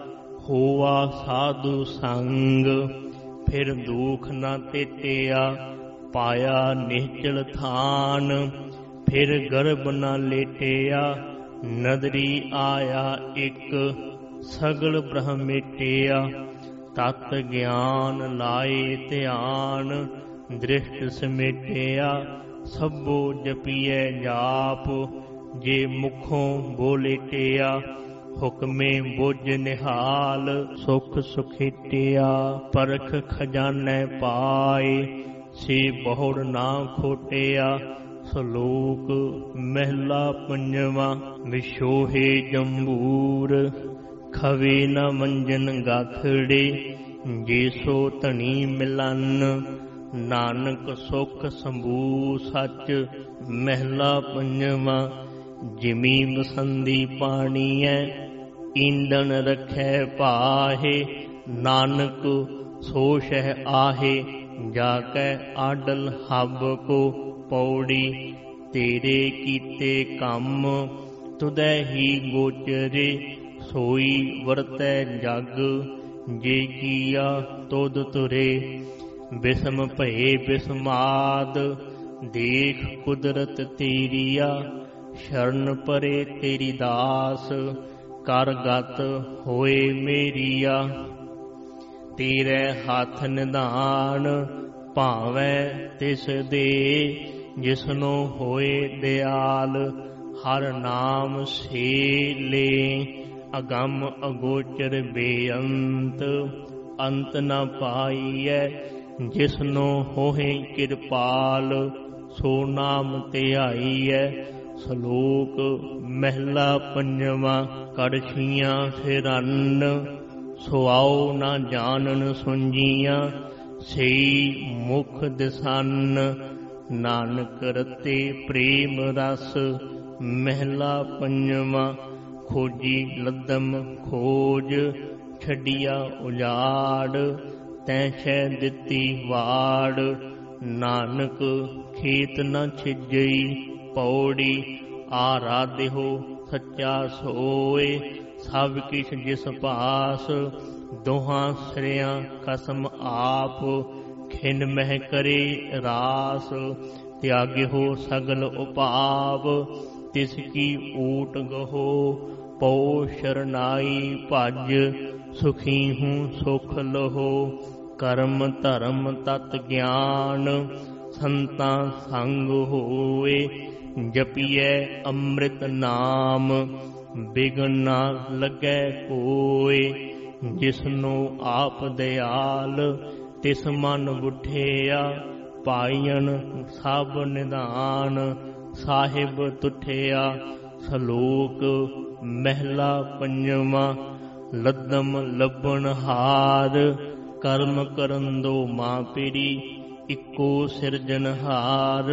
ਹੋਆ ਸਾਧੂ ਸੰਗ, ਫਿਰ ਦੁਖ ਨਾ ਤੇਟਿਆ। ਪਾਇਆ ਨਿਹਚਲ ਥਾਨ, ਫਿਰ ਗਰਭ ਨਾ ਲੇਟਿਆ। ਨਦਰੀ ਆਇਆ ਇੱਕ, ਸਗਲ ਬ੍ਰਹਮ ਮੇਟਿਆ। ਤਤ ਗਿਆਨ ਲਾਏ ਧਿਆਨ, ਦ੍ਰਿਸ਼ਟ ਸਮੇਟਿਆ। ਸਭੋ ਜਪੀਐ ਜਾਪ, ਜੇ ਮੁਖੋਂ ਬੋਲੇਟਿਆ। ਹੁਕਮੇ ਬੁਝ ਨਿਹਾਲ, ਸੁਖ ਸੁਖੇਟਿਆ। ਪਰਖ ਖਜ਼ਾਨੇ ਪਾਏ, ਸੇ ਬਹੁੜ ਨਾ ਖੋਟਿਆ। ਸ਼ਲੋਕ ਮਹਿਲਾ ਪੰਜਵਾਂ। ਵਿਛੋਹੇ ਜੰਬੂਰ, ਖਵੇ ਨ ਮੰਜਨ ਗਾਖੜੇ। ਜੇ ਸੋ ਧਣੀ ਮਿਲਨ, ਨਾਨਕ ਸੁਖ ਸੰਭੂ ਸੱਚ। ਮਹਿਲਾ ਪੰਜਵਾਂ। ਜਿਮੀ ਬਸੰਦੀ ਪਾਣੀਐ, ਈਂਦਣ ਰਖੈ ਪਾਹੇ। ਨਾਨਕ ਸੋ ਸਹਿ ਆਹੇ, ਜਾ ਕੈ ਆਡਲ ਹੱਬ ਕੋ। ਪੌੜੀ। ਤੇਰੇ ਕੀਤੇ ਕੰਮ, ਤੁਧੈ ਹੀ ਗੋਚਰੇ। ਸੋਈ ਵਰਤੈ ਜਗ, ਜੇ ਕੀਆ ਤੁਧ ਤੁਰੇ। ਬਿਸਮ ਭਏ ਬਿਸਮਾਦ, ਦੇਖ ਕੁਦਰਤ ਤੇਰੀਆ। ਸ਼ਰਨ ਪਰੇ ਤੇਰੀ ਦਾਸ, ਕਰ ਗਤ ਹੋਏ ਮੇਰੀਆ। ਤੇਰੇ ਹੱਥ ਨਿਧਾਨ, ਭਾਵੈ ਤਿਸ ਦੇ। ਜਿਸਨੋ ਹੋਏ ਦਿਆਲ, ਹਰ ਨਾਮ ਸੇ ਲੇ। ਅਗੰਮ ਅਗੋਚਰ ਬੇਅੰਤ, ਅੰਤ ਨ ਪਾਈਐ। ਜਿਸਨੋ ਹੋਏ ਕਿਰਪਾਲ, ਸੋ ਨਾਮ ਧਿਆਈਐ। ਸ਼ਲੋਕ ਮਹਿਲਾ ਪੰਜਵਾਂ। ਕੜਛੀਆਂ ਫਿਰਨ, ਸੁਆਉ ਨਾ ਜਾਣਨ ਸੁੰਜੀਆਂ। ਸਈ ਮੁਖ ਦਿਸਨ, ਨਾਨਕ ਰਤੇ ਪ੍ਰੇਮ ਰਸ। ਮਹਿਲਾ ਪੰਜਵਾਂ। ਖੋਜੀ ਲੱਦਮ ਖੋਜ, ਛੱਡਿਆ ਉਜਾੜ। ਤੈਂ ਛੈ ਦਿੱਤੀ ਵਾੜ, ਨਾਨਕ ਖੇਤ ਨ ਛਿਜਈ। ਪੌੜੀ। ਆਰਾਧਿਓ ਸੱਚਾ ਸੋਏ, ਸਭ ਕਿਛ ਜਿਸ ਪਾਸ। ਦੋਹਾਂ ਸਿਰਿਆਂ ਕਸਮ ਆਪ, ਖਿੰਡ ਮਹਿ ਕਰੇ ਰਾਸ। ਤਿਆਗਿਓ ਸਗਲ ਉਪਾਵ, ਤਿਸ ਕੀ ਊਟ ਗਹੋ। ਪਉ ਸ਼ਰਨਾਈ ਭਜ, ਸੁਖੀ ਹੂੰ ਸੁਖ ਲਹੋ। ਕਰਮ ਧਰਮ ਤਤ ਗਿਆਨ, ਸੰਤਾਂ ਸੰਗ ਹੋਏ। ਜਪੀਐ ਅੰਮ੍ਰਿਤ ਨਾਮ, ਬਿਗਨ ਨਾ ਲੱਗੈ ਕੋਇ। ਜਿਸਨੂੰ ਆਪ ਦਿਆਲ, ਤਿਸ ਮਨ ਬੁੱਠਿਆ। ਪਾਈਨ ਸਭ ਨਿਧਾਨ, ਸਾਹਿਬ ਤੁਠਿਆ। ਸ਼ਲੋਕ ਮਹਿਲਾ ਪੰਜਵਾਂ। ਲੱਦਮ ਲੱਭਣ ਹਾਰ, ਕਰਮ ਕਰਨ ਦੋ ਮਾਂ ਪੀੜੀ। ਇੱਕੋ ਸਿਰਜਨਹਾਰ,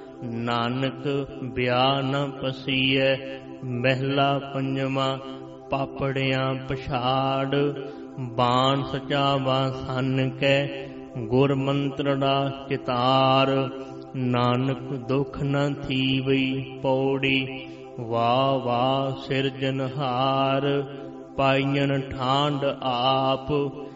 ਨਾਨਕ ਬਿਆ ਨ ਪਸੀਐ। ਮਹਿਲਾ ਪੰਜਵਾਂ। ਪਾਪੜਿਆਂ ਪਛਾੜ, ਬਾਣ ਸਚਾਵਾ ਸੰਨ ਕੈ। ਗੁਰ ਮੰਤਰੜਾ ਚਿਤਾਰ, ਨਾਨਕ ਦੁਖ ਨ ਥੀਵਈ। ਪੌੜੀ। ਵਾਹ ਵਾਹ ਸਿਰਜਨਹਾਰ, ਪਾਈਨ ਠਾਂਡ ਆਪ।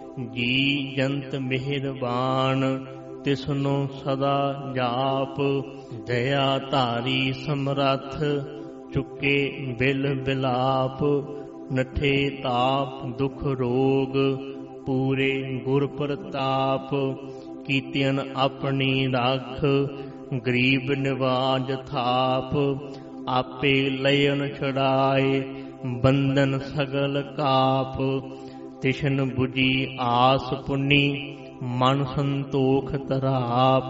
ਜੀ ਜੰਤ ਮਿਹਰਬਾਨ, ਤਿਸਨੋ ਸਦਾ ਜਾਪ। ਦਇਆ ਧਾਰੀ ਸਮਰੱਥ, ਚੁੱਕੇ ਬਿਲ ਬਿਲਾਪ। ਨਠੇ ਤਾਪ ਦੁਖ ਰੋਗ, ਪੂਰੇ ਗੁਰ ਪ੍ਰਤਾਪ, ਕੀਤਿਆਂ ਆਪਣੀ ਰਾਖ, ਗਰੀਬ ਨਿਵਾਜ ਥਾਪ। ਆਪੇ ਲयन ਛੁਡਾਏ, ਬੰਧਨ ਸਗਲ ਕਾਪ। ਤਿਸ਼ਨ ਬੁਝੀ ਆਸ ਪੁੰਨੀ, ਮਨ ਸੰਤੋਖ ਤਰਾਪ।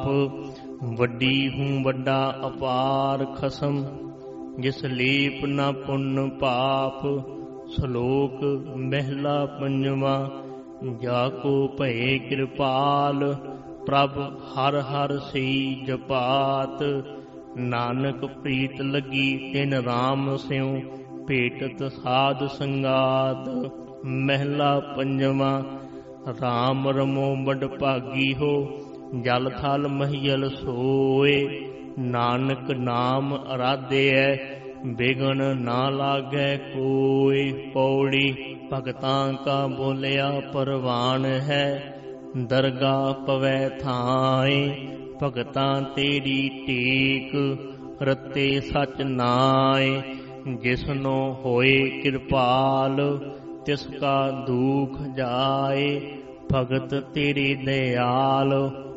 ਵੱਡੀ ਹੂੰ ਵੱਡਾ ਅਪਾਰ ਖਸਮ, ਜਿਸ ਲੀਪ ਨਾ ਪੁੰਨ ਪਾਪ। ਸ਼ਲੋਕ ਮਹਿਲਾ ਪੰਜਵਾ। ਜਾ ਕੋ ਭਏ ਕਿਰਪਾਲ, ਪ੍ਰਭ ਹਰ ਹਰ ਸਈ ਜਪਾਤ। ਨਾਨਕ ਪ੍ਰੀਤ ਲੱਗੀ ਤਿਨ ਰਾਮ ਸਿਉ, ਭੇਟਤ ਸਾਧ ਸੰਗਾਤ। ਮਹਿਲਾ ਪੰਜਵਾ। ਰਾਮ ਰਮੋ ਬੜ ਭਾਗੀ ਹੋ, ਜਲ ਥਲ ਮਹੀਲ ਸੋਏ। ਨਾਨਕ ਨਾਮ ਅਰਾਧਿਐ, ਬਿਗਨ ਨਾ ਲਾਗੈ ਕੋਇ। ਪੌੜੀ ਭਗਤਾਂ ਕਾ ਬੋਲਿਆ ਪਰਵਾਨ ਹੈ, ਦਰਗਾਹ ਪਵੈ ਥਾਇ। ਭਗਤਾਂ ਤੇਰੀ ਟੇਕ, ਰਤੇ ਸਚ ਨਾਇ। ਜਿਸਨੋ ਹੋਏ ਕਿਰਪਾਲ, ਤਿਸ ਕਾ ਦੁਖ ਜਾਏ। ਭਗਤ ਤੇਰੇ ਦਇਆਲ,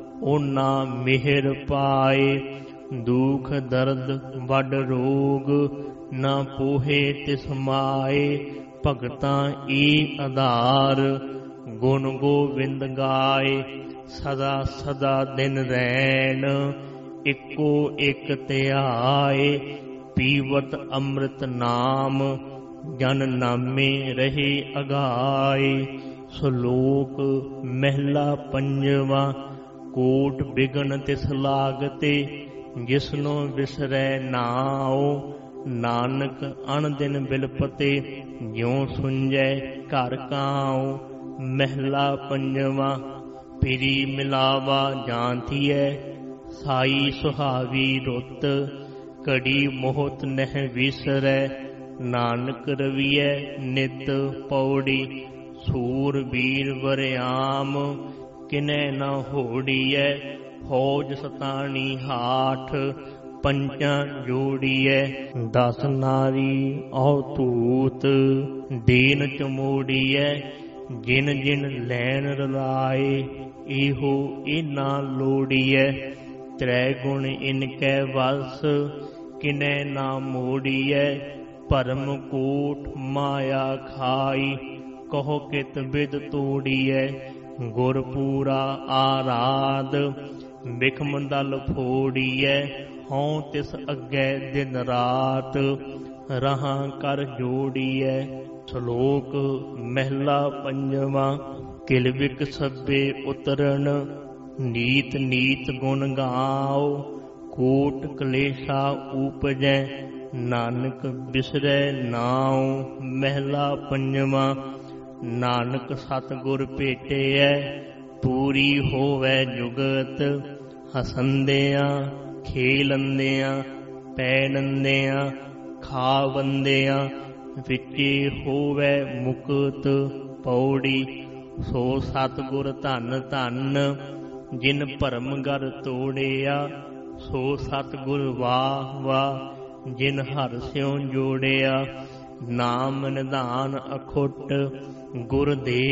ਓਨਾ ਮਿਹਰ ਪਾਏ। ਦੁਖ ਦਰਦ ਵੱਡ ਰੋਗ, ਨਾ ਪੋਹੇ ਤਿਸ ਮਾਏ। ਭਗਤਾਂ ਈ ਆਧਾਰ, ਗੁਣ ਗੋਬਿੰਦ ਗਾਏ। ਸਦਾ ਸਦਾ ਦਿਨ ਰੈਣ, ਇੱਕੋ ਇੱਕ ਧਿਆਏ। ਪੀਵਤ ਅੰਮ੍ਰਿਤ ਨਾਮ, ਜਨ ਨਾਮੇ ਰਹੇ ਅਗਾਏ। ਸ਼ਲੋਕ ਮਹਿਲਾ ਪੰਜਵਾ। ਕੋਟ ਬਿਗਨ ਤਿਸ ਲਾਗਤੇ, ਜਿਸਨੋ ਵਿਸਰੈ ਨਾਉ। ਨਾਨਕ ਅਣ ਦਿਨ ਬਿਲਪਤੇ, ਜਿਉ ਸੁੰਝੈ ਘਰ ਕਾਉ। ਮਹਿਲਾ ਪੰਜਵਾ। ਪਿਰੀ ਮਿਲਾਵਾ ਜਾਂਤੀਐ, ਸਾਈ ਸੁਹਾਵੀ ਰੁੱਤ। ਘੜੀ ਮੋਹਤ ਨਹਿ ਵਿਸਰੈ, ਨਾਨਕ ਰਵੀਐ ਨਿਤ। ਪੌੜੀ ਸੂਰ ਬੀਰ ਵਰਿਆਮ, ਕਿਨੈ ਨਾ ਹੋੜੀਐ। ਫੌਜ ਸਤਾਣੀ ਹਾਠ, ਪੰਚਾਂ ਜੋੜੀਐ। 10 ਨਾਰੀ ਔ ਤੂਤ, ਦੀਨ ਚਮੋੜੀਐ। ਜਿਨ ਜਿਨ ਲੈਣ ਰਲਾਏ, ਇਹੋ ਇਨਾ ਲੋੜੀਐ। ਤ੍ਰੈ ਗੁਣ ਇਨ ਕੈ ਵਸ, ਕਿਨੈ ਨਾ ਮੋੜੀਐ। ਭਰਮ ਕੋਟ ਮਾਇਆ ਖਾਈ, ਕਹੋ ਕਿਤ ਬਿਦ ਤੋੜੀਐ। ਗੁਰ ਪੂਰਾ ਆਰਾਧ, ਬਿਖਮ ਦਲ ਫੋੜੀਐ। ਹਉ ਤਿਸ ਅੱਗੇ ਦਿਨ ਰਾਤ, ਰਹਾਂ ਕਰ ਜੋੜੀਐ। ਸ਼ਲੋਕ ਮਹਿਲਾ ਪੰਜਵਾ। ਕਿਲ ਬਿਕ ਸਭੇ ਉਤਰਨ, ਨੀਤ ਨੀਤ ਗੁਣ ਗਾਓ। ਕੋਟ ਕਲੇਸ਼ਾ ਊਪਜੈ, ਨਾਨਕ ਬਿਸਰੈ ਨਾਉ। ਮਹਿਲਾ ਪੰਜਵਾ। ਨਾਨਕ ਸਤਿਗੁਰ ਭੇਟਿਐ, ਪੂਰੀ ਹੋਵੈ ਜੁਗਤ। ਹਸੰਦਿਆਂ ਖੇਲੰਦਿਆਂ, ਪੈਨੰਦਿਆਂ ਖਾਵੰਦਿਆਂ, ਵਿਚੇ ਹੋਵੈ ਮੁਕਤ। ਪੌੜੀ ਸੋ ਸਤਿਗੁਰ ਧਨ ਧਨ, ਜਿਨ ਭਰਮ ਗਰ ਤੋੜਿਆ। ਸੋ ਸਤਿਗੁਰ ਵਾਹ ਵਾਹ, ਜਿਨ ਹਰਿ ਸਿਉ ਜੋੜਿਆ। ਨਾਮ ਨਿਧਾਨ ਅਖੁੱਟ, ਗੁਰ ਦੇ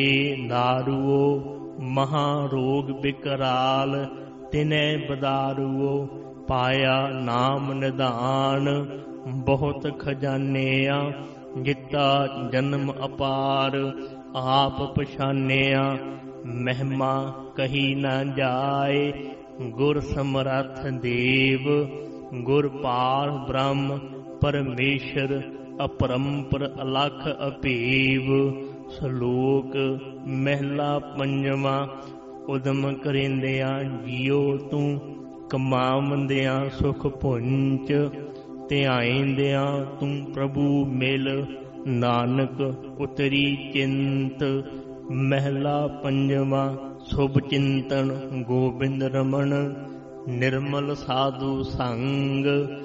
ਦਾਰੂਓ। ਮਹਾ ਰੋਗ ਬਿਕਰਾਲ, ਤਿਨੈ ਬਦਾਰੂਓ। ਪਾਇਆ ਨਾਮ ਨਿਧਾਨ, ਬਹੁਤ ਖਜ਼ਾਨਿਆ। ਜਿੱਤਾ ਜਨਮ ਅਪਾਰ, ਆਪ ਪਛਾਨਿਆ। ਮਹਿਮਾ ਕਹੀ ਨਾ ਜਾਏ, ਗੁਰ ਸਮਰੱਥ ਦੇਵ। ਗੁਰ ਪਾਰ ਬ੍ਰਹਮ ਪਰਮੇਸ਼ਰ, ਅਪਰੰਪਰ ਅਲਖ ਅਭੇਵ। ਸ਼ਲੋਕ ਮਹਿਲਾ ਪੰਜਵਾ। ਉਦਮ ਕਰਿੰਦਿਆਂ ਜੀਓ ਤੂੰ, ਕਮਾਵੰਦਿਆਂ ਸੁਖ ਪੁੰਚ। ਧਿਆਇਂਦਿਆਂ ਤੂੰ ਪ੍ਰਭੂ ਮਿਲ, ਨਾਨਕ ਉਤਰੀ ਚਿੰਤ। ਮਹਿਲਾ ਪੰਜਵਾ। ਸ਼ੁਭ ਚਿੰਤਨ ਗੋਬਿੰਦ ਰਮਨ, ਨਿਰਮਲ ਸਾਧੂ ਸੰਗ।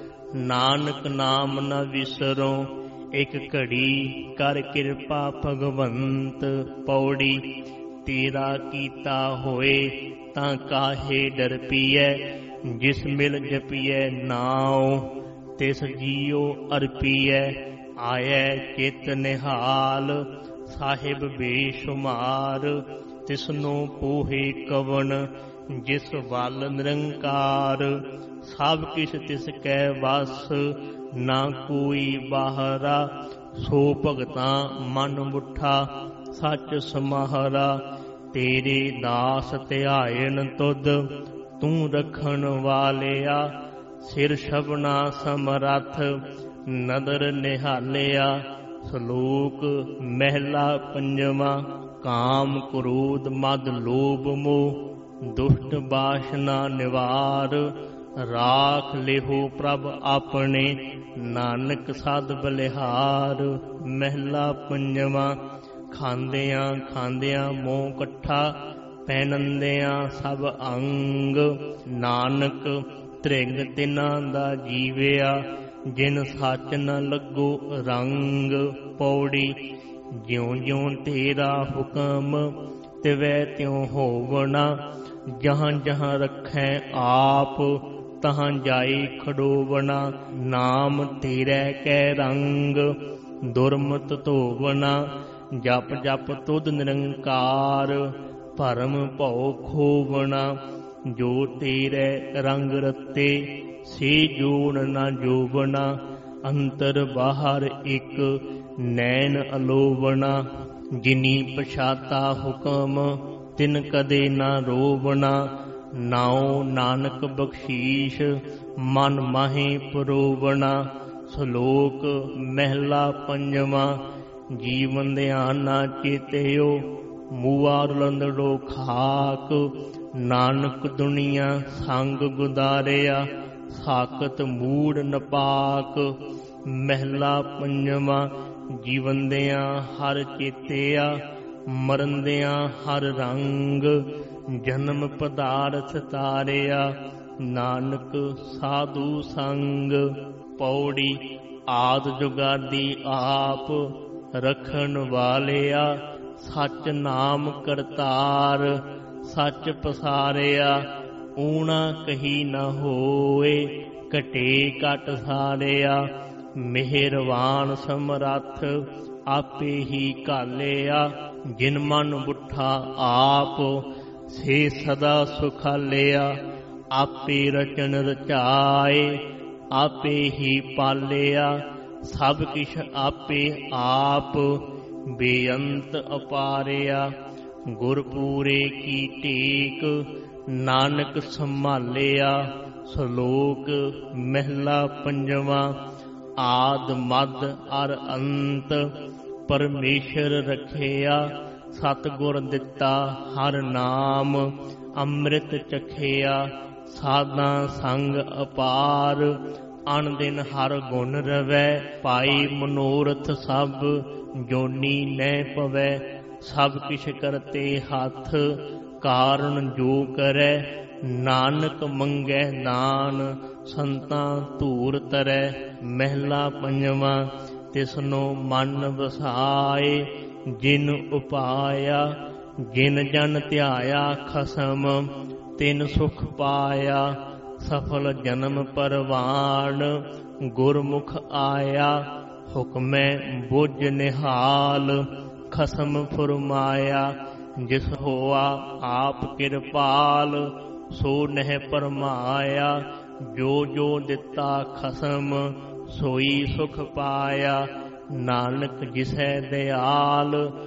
ਨਾਨਕ ਨਾਮ ਨ ਵਿਸਰੋ, ਇਕ ਘੜੀ ਕਰ ਕਿਰਪਾ ਭਗਵੰਤ। ਪੌੜੀ ਤੇਰਾ ਕੀਤਾ ਹੋਏ, ਤਾਂ ਕਾਹੇ ਡਰ ਪੀਐ। ਜਿਸ ਮਿਲ ਜਪੀਐ ਨਾਉ, ਤਿਸ ਜੀਉ ਅਰਪੀਐ। ਆਇਐ ਚਿਤ ਨਿਹਾਲ, ਸਾਹਿਬ ਬੇਸ਼ੁਮਾਰ। ਤਿਸਨੂੰ ਪੋਹੇ ਕਵਣ ਜਿਸ ਵੱਲ ਨਿਰੰਕਾਰ। ਸਭ ਕਿਛ ਤਿਸ ਕੈ ਵਸ ਨਾ ਕੋਈ ਬਾਹਰਾ। ਸੋ ਭਗਤਾਂ ਮਨ ਮੁਠਾ ਸੱਚ ਸਮਾਹਰਾ। ਤੇਰੇ ਦਾਸ ਧਿਆਇਨ ਤੁਧ ਤੂੰ ਰਖਣ ਵਾਲਿਆ। ਸਿਰ ਸ਼ਬਨਾ ਸਮਰੱਥ ਨਦਰ ਨਿਹਾਲਿਆ। ਸ਼ਲੋਕ ਮਹਿਲਾ ਪੰਜਵਾਂ। ਕਾਮ ਕ੍ਰੋਧ ਮਦ ਲੋਭ ਮੋਹ ਦੁਸ਼ਟ ਬਾਸ਼ਨਾ ਨਿਵਾਰ। ਰਾਖ ਲਿਹੋ ਪ੍ਰਭ ਆਪਣੇ ਨਾਨਕ ਸਦ ਬਲਿਹਾਰ। ਮਹਿਲਾ ਪੰਜਵਾਂ। ਖਾਂਦਿਆਂ ਖਾਂਦਿਆਂ ਮੋਹ ਇਕੱਠਾ ਪਹਿਨੰਦਿਆਂ ਸਭ ਅੰਗ। ਨਾਨਕ ਤ੍ਰਿੰਗ ਤਿਨਾਂ ਦਾ ਜੀਵਿਆ ਜਿਨ ਸੱਚ ਨ ਲੱਗੋ ਰੰਗ। ਪੌੜੀ ਜਿਉਂ ਜਿਉਂ ਤੇਰਾ ਹੁਕਮ ਤਿਵੈ ਤਿਉ ਹੋਵਣਾ। ਜਹਾਂ ਜਹਾਂ ਰੱਖੈ ਆਪ ਤਹਾਂ ਜਾਈ ਖੜੋਵਣਾ। ਨਾਮ ਤੇਰੇ ਕੈ ਰੰਗ ਦੁਰਮਤ ਧੋਵਣਾ। ਜਪ ਜਪ ਤੁਧ ਨਿਰੰਕਾਰ ਭਰਮ ਭਉ ਖੋਵਣਾ। ਜੋ ਤੇਰੇ ਰੰਗ ਰਤੇ ਸੇ ਜੋੜ ਨਾ ਜੋਵਣਾ। ਅੰਤਰ ਬਾਹਰ ਇੱਕ ਨੈਣ ਅਲੋਵਣਾ। ਜਿਨੀ ਪਛਾਤਾ ਹੁਕਮ ਤਿਨ ਕਦੇ ਨਾ ਰੋਵਣਾ। ਨਾਉ ਨਾਨਕ ਬਖਸ਼ੀਸ਼ ਮਨ ਮਾਹੇ ਪਰੋਵਣਾ। ਸ਼ਲੋਕ ਮਹਿਲਾ ਪੰਜਵਾਂ। ਜੀਵਨ ਧਿਆਨਾ ਚੇਤਿਓ ਮੂਆ ਰੁਲੰਦੜੋ ਖਾਕ। ਨਾਨਕ ਦੁਨੀਆ ਸੰਗ ਗੁਦਾਰਿਆ ਸਾਕਤ ਮੂੜ ਨਪਾਕ। ਮਹਿਲਾ ਪੰਜਵਾਂ। ਜੀਵੰਦਿਆਂ ਹਰ ਚੇਤਿਆ ਮਰੰਦਿਆਂ ਹਰ ਰੰਗ। ਜਨਮ ਪਦਾਰਥ ਤਾਰਿਆ ਨਾਨਕ ਸਾਧੂ ਸੰਗ। ਪੌੜੀ ਆਦ ਜੁਗਾਦੀ ਆਪ ਰਖਣ ਵਾਲਿਆ। ਸੱਚ ਨਾਮ ਕਰਤਾਰ ਸੱਚ ਪਸਾਰਿਆ। ਊਣਾ ਕਹੀ ਨ ਹੋਏ ਘਟੇ ਘਟ ਸਾਰਿਆ। ਮਿਹਰਵਾਨ ਸਮਰੱਥ ਆਪੇ ਹੀ ਘਾਲਿਆ। ਜਿਨ ਮਨ ਬੁੱਠਾ ਆਪ ਸੇ ਸਦਾ ਸੁਖਾਲਿਆ। ਆਪੇ ਰਚਨ ਰਚਾਏ ਆਪੇ ਹੀ ਪਾਲਿਆ। ਸਭ ਕਿਛ ਆਪੇ ਆਪ ਬੇਅੰਤ ਅਪਾਰਿਆ। ਗੁਰਪੂਰੇ ਕੀ ਟੇਕ ਨਾਨਕ ਸੰਭਾਲਿਆ। ਸ਼ਲੋਕ ਮਹਿਲਾ ਪੰਜਵਾਂ। ਆਦ ਮਦ ਅਰ ਅੰਤ ਪਰਮੇਸ਼ਰ ਰਖਿਆ। ਸਤਿਗੁਰ ਦਿੱਤਾ ਹਰ ਨਾਮ ਅੰਮ੍ਰਿਤ ਚਖਿਆ। ਸਾਧਾ ਸੰਗ ਅਪਾਰ ਅਣ ਦਿਨ ਹਰ ਗੁਣ ਰਵੈ। ਪਾਈ ਮਨੋਰਥ ਸਭ ਜੋਨੀ ਨੈ ਪਵੈ। ਸਭ ਕਿਛ ਕਰਤੇ ਹੱਥ ਕਾਰਨ ਜੋ ਕਰੈ। ਨਾਨਕ ਮੰਗੈ ਦਾਨ ਸੰਤਾਂ ਧੂਰ ਤਰੈ। ਮਹਿਲਾ ਪੰਜਵਾਂ। ਤਿਸਨੂੰ ਮਨ ਵਸਾਏ ਜਿਨ ਉਪਾਇਆ। ਜਿਨ ਜਨ ਧਿਆਇਆ ਖਸਮ ਤਿਨ ਸੁਖ ਪਾਇਆ। ਸਫਲ ਜਨਮ ਪਰਵਾਨ ਗੁਰਮੁਖ ਆਇਆ। ਹੁਕਮੈ ਬੁਝ ਨਿਹਾਲ ਖਸਮ ਫੁਰਮਾਇਆ। ਜਿਸ ਹੋਆ ਆਪ ਕਿਰਪਾਲ ਸੋ ਨਹਿ ਪਰਮਾਇਆ। ਜੋ ਜੋ ਦਿੱਤਾ ਖਸਮ ਸੋਈ ਸੁਖ ਪਾਇਆ। ਨਾਨਕ ਜਿਸੈ ਦਿਆਲ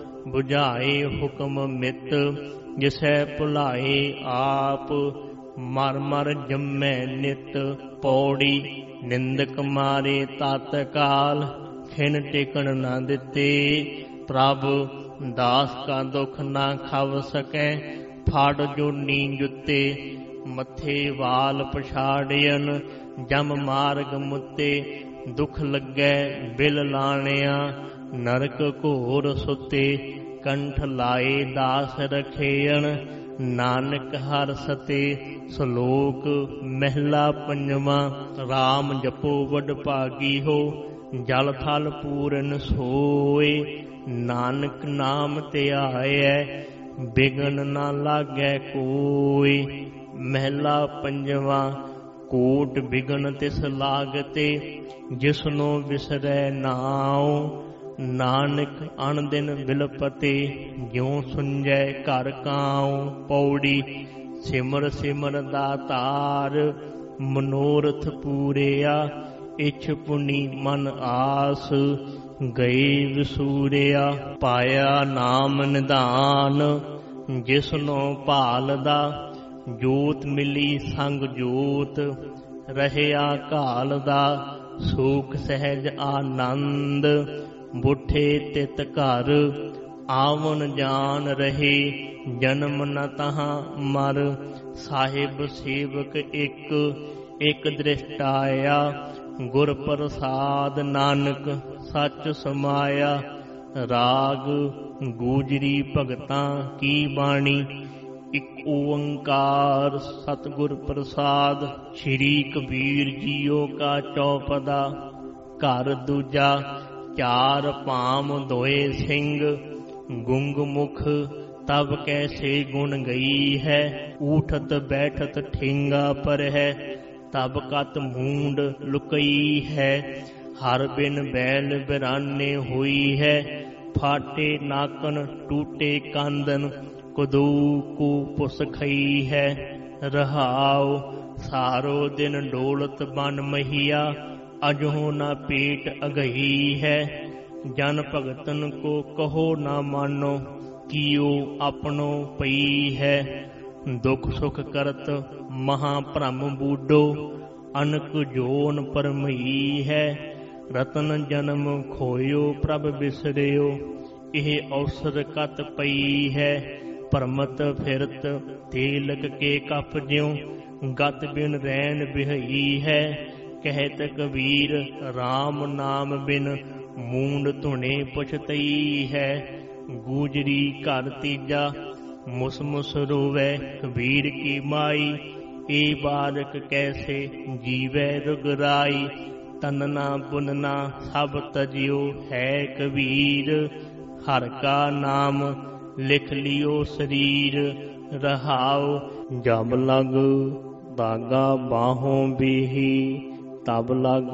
ਬੁਝਾਏ ਹੁਕਮ ਮਿਤ। ਜਿਸੈ ਭੁਲਾਏ ਆਪ ਮਰ ਮਰ ਜੰਮੈ ਨਿਤ। ਪੌੜੀ ਨਿੰਦਕ ਮਾਰੇ ਤਤ ਕਾਲ ਖਿਨ ਟਿਕਣ ਨਾ ਦਿੱਤੇ। ਪ੍ਰਭ ਦਾਸ ਕਾ ਦੁਖ ਨਾ ਖਵ ਸਕੈ ਫਾੜ ਜੋਨੀ ਜੁੱਤੇ। ਮੱਥੇ ਵਾਲ ਪਛਾੜਿਅਨ ਜਮ ਮਾਰਗ ਮੁੱਤੇ। ਦੁਖ ਲੱਗੈ ਬਿਲ ਲਾਣਿਆ ਨਰਕ ਘੋਰ ਸੁਤੇ। ਕੰਠ ਲਾਏ ਦਾਸ ਰਖੇਣ ਨਾਨਕ ਹਰ ਸਤੇ। ਸ਼ਲੋਕ ਮਹਿਲਾ ਪੰਜਵਾਂ। ਰਾਮ ਜਪੋ ਵਡ ਭਾਗੀ ਹੋ ਜਲ ਥਲ ਪੂਰਨ ਸੋਏ। ਨਾਨਕ ਨਾਮ ਧਿਆਇਐ ਬਿਗਨ ਨਾ ਲਾਗੈ ਕੋਈ। ਮਹਿਲਾ ਪੰਜਵਾਂ। ਕੋਟ ਬਿਗਨ ਤਿਸ ਲਾਗਤੇ ਜਿਸਨੂੰ ਵਿਸਰੈ ਨਾਉ। ਨਾਨਕ ਅਣ ਦਿਨ ਬਿਲਪਤੇ, ਜਿਉ ਸੁੰਜੈ ਘਰ ਕਾਉ। ਪੌੜੀ ਸਿਮਰ ਸਿਮਰ ਦਾਤਾਰ, ਮਨੋਰਥ ਪੂਰਿਆ। ਇਛ ਪੁਨੀ ਮਨ ਆਸ, ਗਏ ਵਿਸੂਰਿਆ। ਪਾਇਆ ਨਾਮ ਨਿਧਾਨ, ਜਿਸਨੋ ਭਾਲਦਾ। ਜੋਤ ਮਿਲੀ ਸੰਗ ਜੋਤ, ਰਹਿਆ ਘਾਲਦਾ। ਸੂਖ ਸਹਿਜ ਆਨੰਦ, ਬੁੱਠੇ ਤਿਤ ਘਰ। ਆਵਨ ਜਾਨ ਰਹੇ, ਜਨਮ ਨ ਤਹਾਂ ਮਰ। ਸਾਹਿਬ ਸੇਵਕ ਇੱਕ, ਇੱਕ ਦ੍ਰਿਸ਼ਟਾਇਆ। ਗੁਰ ਪ੍ਰਸਾਦ ਨਾਨਕ ਸੱਚ ਸਮਾਇਆ। ਰਾਗ ਗੂਜਰੀ ਭਗਤਾਂ ਕੀ ਬਾਣੀ, ਇਕ ਓੰਕਾਰ ਸਤਿਗੁਰ ਪ੍ਰਸਾਦ। ਸ਼੍ਰੀ ਕਬੀਰ ਜੀਓ ਕਾ ਚੌਪਦਾ, ਘਰ ਦੂਜਾ। ਚਾਰ ਭਾਮ ਦੋਏ ਸਿੰਘ, ਗੁੰਗ ਮੁਖ ਤਬ ਕੈਸੇ ਗੁਣ ਗਈ ਹੈ। ਊਠਤ ਬੈਠਤ ਠੇਂਗਾ ਪਰ ਹੈ, ਤਬ ਕਤ ਮੂੰਡ ਲੁਕਈ ਹੈ। ਹਰ ਬਿਨ ਬੈਲ ਬਿਰਾਨੇ ਹੋਈ ਹੈ, ਫਾਟੇ ਨਾਕਨ ਟੂਟੇ ਕਾਂਦਨ। ਕਦੂ ਕੂ ਪੁਸ ਖਈ ਹੈ। ਰਹਾਉ ਸਾਰੋ ਦਿਨ ਡੋਲਤ ਬਨ ਮਹੀਆ, ਅਜਹੁ ਨਾ ਪੇਟ ਅਗਈ ਹੈ। ਜਨ ਭਗਤਨ ਕੋ ਕਹੋ ਨਾ ਮਾਨੋ, ਕੀਓ ਆਪਣੋ ਪਈ ਹੈ। ਦੁਖ ਸੁਖ ਕਰਤ ਮਹਾ ਭ੍ਰਮ ਬੂਡੋ, ਅਨਕ ਜੋਨ ਪਰਮਈ ਹੈ। ਰਤਨ ਜਨਮ ਖੋਇਓ ਪ੍ਰਭ ਬਿਸਰਿਓ, ਇਹ ਅਵਸਰ ਕਤ ਪਈ ਹੈ। ਭਰਮਤ ਫਿਰਤ ਤੇਲਕ ਕੇ ਕਪ ਜਿਉ, ਗਤ ਬਿਨ ਰੈਨ ਬਿਹਈ ਹੈ। ਕਹਿਤ ਕਬੀਰ RAM ਨਾਮ ਬਿਨ, ਮੂੰਡ ਧੁਨੇ ਪਛਤਈ ਹੈ। ਗੂਜਰੀ ਘਰ ਤੀਜਾ, ਮੁਸ ਮੁਸ ਰੋਵੈ ਕਬੀਰ ਕੀ ਮਾਈ। ਏ ਬਾਲਕ ਕੈਸੇ ਜੀਵੈ ਰੁਗਰਾਈ, ਤਨਨਾ ਬੁਨਨਾ ਸਭ ਤਜਿਓ ਹੈ ਕਬੀਰ। ਹਰ ਕਾ ਨਾਮ ਲਿਖ ਲਿਓ ਸਰੀਰ। ਰਹਾਉ ਜਬ ਲਗ ਦਾਗਾ ਬਾਹੋਂ ਬੀਹੀ, ਤਬ ਲਗ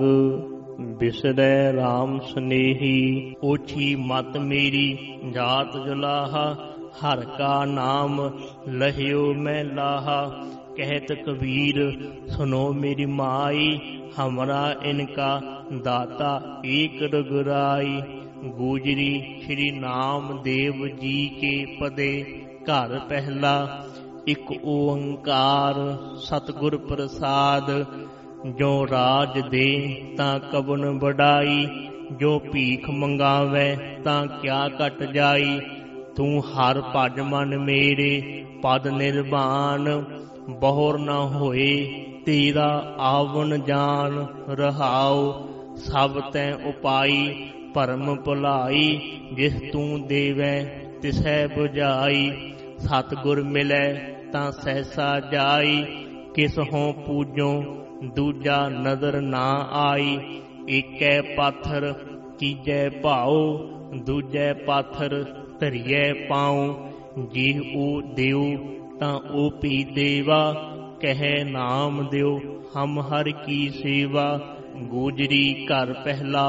ਬਿਸਰੈ RAM ਸਨੇਹੀ। ਓਛੀ ਮਤ ਮੇਰੀ ਜਾਤ ਜੁਲਾਹਾ, ਹਰ ਕਾ ਨਾਮ ਲਹਿਓ ਮੈਂ ਲਾਹਾ। ਕਹਿਤ ਕਬੀਰ ਸੁਨੋ ਮੇਰੀ ਮਾਈ, हमरा इनका दाता एक रघुराई। गूजरी श्री नाम देव जी के पदे, घर पहला एक ओंकार सतगुर प्रसाद। जो राज दे तां कबन बढ़ाई, जो भीख मंगावे तां क्या कट जाई। तू हर भज मन मेरे पद निर्वाण, बहुर न होए तेरा आवन जान। रहाओ सब तै उपाई भरम भुलाई, जिस तू देवै तिसै बुझाई। सतगुर मिलै तां सहसा जाई, किस हों पूजो दूजा नदर ना आई। एकै पाथर कीजै भाओ, दूजै पाथर धरियै पाऊं। जे ओ देव तां ओ भी देवा, कहे नाम दियो हम हर की सेवा। गूजरी घर पहला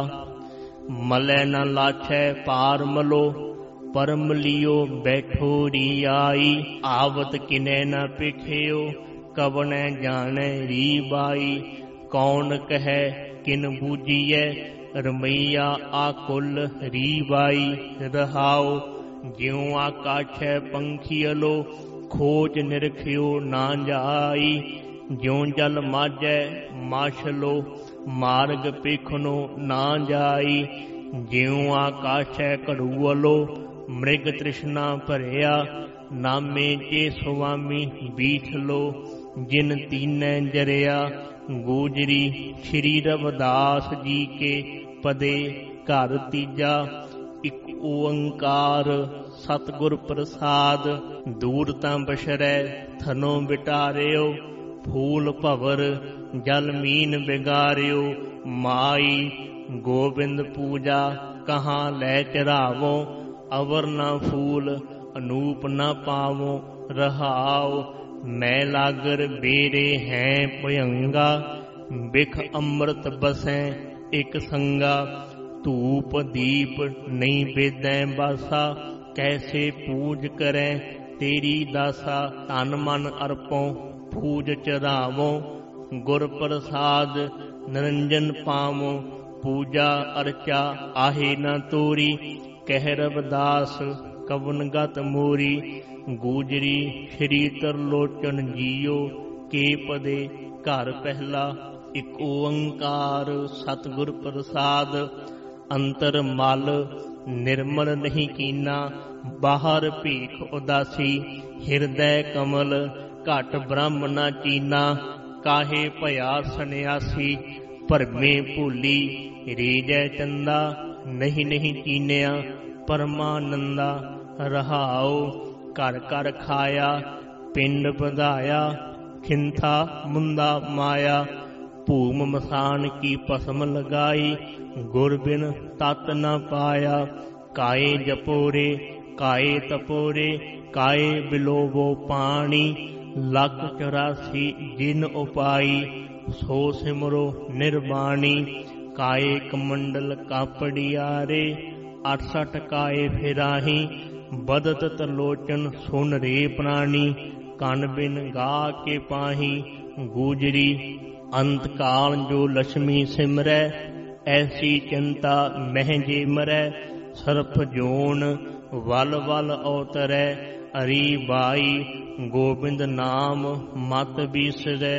मलै न लाछै पार मलो, परम लियो बैठो री आई। आवत किनै न पिखियो, कवनै जानै री बाई। कौन कहे किन बूझिए, रमैया आकुल री बाई। रहाओ ज्यों आकाशै पंखियलो, खोज निरखियो ना जाई। ज्यों जल माजै माशलो, मार्ग पेखनो ना जाई। ज्यों आकाशै घड़ूअलो, मृग तृष्णा भरिया। नामे चे स्वामी बीठलो, जिन तीनै जरिया। गूजरी श्री रविदास जी के पदे, घर तीजा एक ओंकार सतगुर प्रसाद। दूर तां बशरै थनो बिटारियो, फूल भवर जल मीन बिगारियो। माई गोबिंद पूजा कहाँ लै चढ़ावो, अवर न फूल अनूप न पावो। रहाओ मैं लागर बेरे हैं भयंगा, बिख अमृत बसें एक संगा। ਧੂਪ ਦੀਪ ਨਹੀਂ ਵੇਦੈ ਬਾਸਾ, ਕੈਸੇ ਪੂਜ ਕਰੈ ਤੇਰੀ ਦਾਸਾ। ਤਨ ਮਨ ਅਰਪੋਂ ਪੂਜ ਚੜਾਵੋ, ਗੁਰ ਪ੍ਰਸਾਦ ਨਿਰੰਜਨ ਪਾਵੋ। ਪੂਜਾ ਅਰਚਾ ਆਹੇ ਨਾ ਤੋਰੀ, ਕਹਿ ਰਵਿਦਾਸ ਕਵਨ ਗਤ ਮੋਰੀ। ਗੂਜਰੀ ਸ਼੍ਰੀ ਤਰਲੋਚਨ ਜੀਓ, ਕੇ ਪਦੇ ਘਰ ਪਹਿਲਾ ਇਕ ਓੰਕਾਰ। ਸਤਿਗੁਰ ਪ੍ਰਸਾਦ ਅੰਤਰ ਮਲ ਨਿਰਮਲ ਨਹੀਂ ਕੀਨਾ, ਬਾਹਰ ਭੀਖ ਉਦਾਸੀ ਹਿਰਦੈ ਕਮਲ। ਘਟ ਬ੍ਰਹਮ ਨਾ ਚੀਨਾ, ਕਾਹੇ ਭਇਆ ਸੰਨਿਆਸੀ। ਭਰਮੇ ਭੂਲੀ ਰੀਜੈ ਚੰਦਾ, ਨਹੀਂ ਨਹੀਂ ਚੀਨਿਆ ਪਰਮਾਨੰਦਾ। ਰਹਾਉ ਘਰ ਘਰ ਖਾਇਆ, ਪਿੰਡ ਵਧਾਇਆ, ਖਿੰਥਾ ਮੁੰਦਾ ਮਾਇਆ। ਭੂਮ ਮਸਾਨ ਕੀ ਭਸਮ ਲਗਾਈ, ਗੁਰ ਬਿਨ ਤਤ ਨ ਪਾਇਆ। ਕਾਏ ਜਪੋਰੇ ਕਾਏ ਤਪੋਰੇ, ਕਾਏ ਬਿਲੋਵੋ ਪਾਣੀ। ਲੱਖ 84 ਜਿਨ ਉਪਾਈ, ਸੋ ਸਿਮਰੋ ਨਿਰਵਾਣੀ। ਕਾਏ ਕਮੰਡਲ ਕਾਪੜਿਆਰੇ, 68 ਕਾਏ ਫਿਰਾਹੀ। ਬਦਤ ਤਰਲੋਚਨ ਸੁਨ ਰੇ ਪ੍ਰਾਣੀ, ਕਨ ਬਿਨ ਗਾ ਕੇ ਪਾਹੀ। ਗੂਜਰੀ ਅੰਤ ਕਾਲ ਜੋ ਲక్ష్ਮੀ ਸਿਮਰੈ, ਐਸੀ ਚਿੰਤਾ ਮਹਿ ਜੇ ਮਰੈ। ਸਰਪ ਜੋਨ ਵਲ ਵਲ ਅਵਤਰੈ, ਅਰੀ ਬਾਈ ਗੋਬਿੰਦ ਨਾਮ ਮਤ ਬੀਸਰੈ।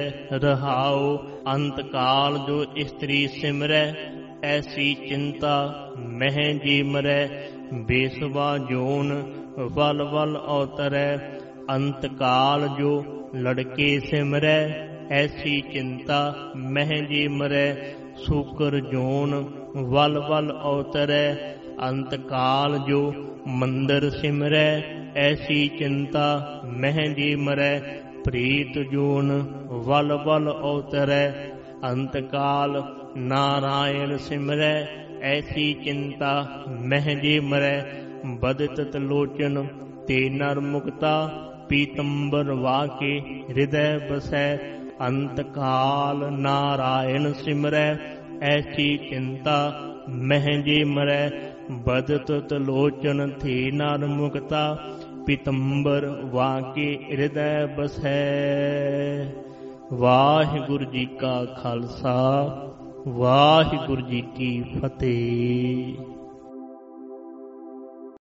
ਰਹਾਉ ਅੰਤ ਕਾਲ ਜੋ ਇਸਤਰੀ ਸਿਮਰੈ, ਐਸੀ ਚਿੰਤਾ ਮਹਿ ਜੇ ਮਰੈ। ਬੇਸਵਾ ਜੋਨ ਵਲ ਵਲ ਅਵਤਰੈ, ਅੰਤ ਕਾਲ ਜੋ ਲੜਕੇ ਸਿਮਰੈ, ਐਸੀ ਚਿੰਤਾ ਮਹਿ ਜੇ ਮਰੈ। ਸੂਕਰ ਜੋਨ ਵਲ ਵਲ ਅਵਤਰੈ, ਅੰਤ ਕਾਲ ਜੋ ਮੰਦਰ ਸਿਮਰੈ, ਐਸੀ ਚਿੰਤਾ ਮਹਿ ਜੇ ਮਰੈ। ਪ੍ਰੀਤ ਜੋਨ ਵਲ ਵਲ ਅਵਤਰੈ, ਅੰਤ ਕਾਲ ਨਾਰਾਇਣ ਸਿਮਰੈ, ਐਸੀ ਚਿੰਤਾ ਮਹਿ ਜੇ ਮਰੈ। ਬਦਤ ਤਲੋਚਨ ਤੇ ਨਰ ਮੁਕਤਾ, ਪੀਤੰਬਰ ਵਾਕੇ ਹਿਰਦੈ ਬਸੈ। ਅੰਤ ਕਾਲ ਨਾਰਾਇਣ ਸਿਮਰੈ, ਐਸੀ ਚਿੰਤਾ ਮਹਿ ਜੇ ਮਰੈ। ਬਦਤ ਤਲੋਚਨ ਤੇ ਨਰ ਮੁਕਤਾ, ਪੀਤੰਬਰ ਵਾਕੇ ਹਿਰਦੈ ਬਸੈ। ਵਾਹਿਗੁਰੂ ਜੀ ਕਾ ਖਾਲਸਾ, ਵਾਹਿਗੁਰੂ ਜੀ ਕੀ ਫਤਿਹ।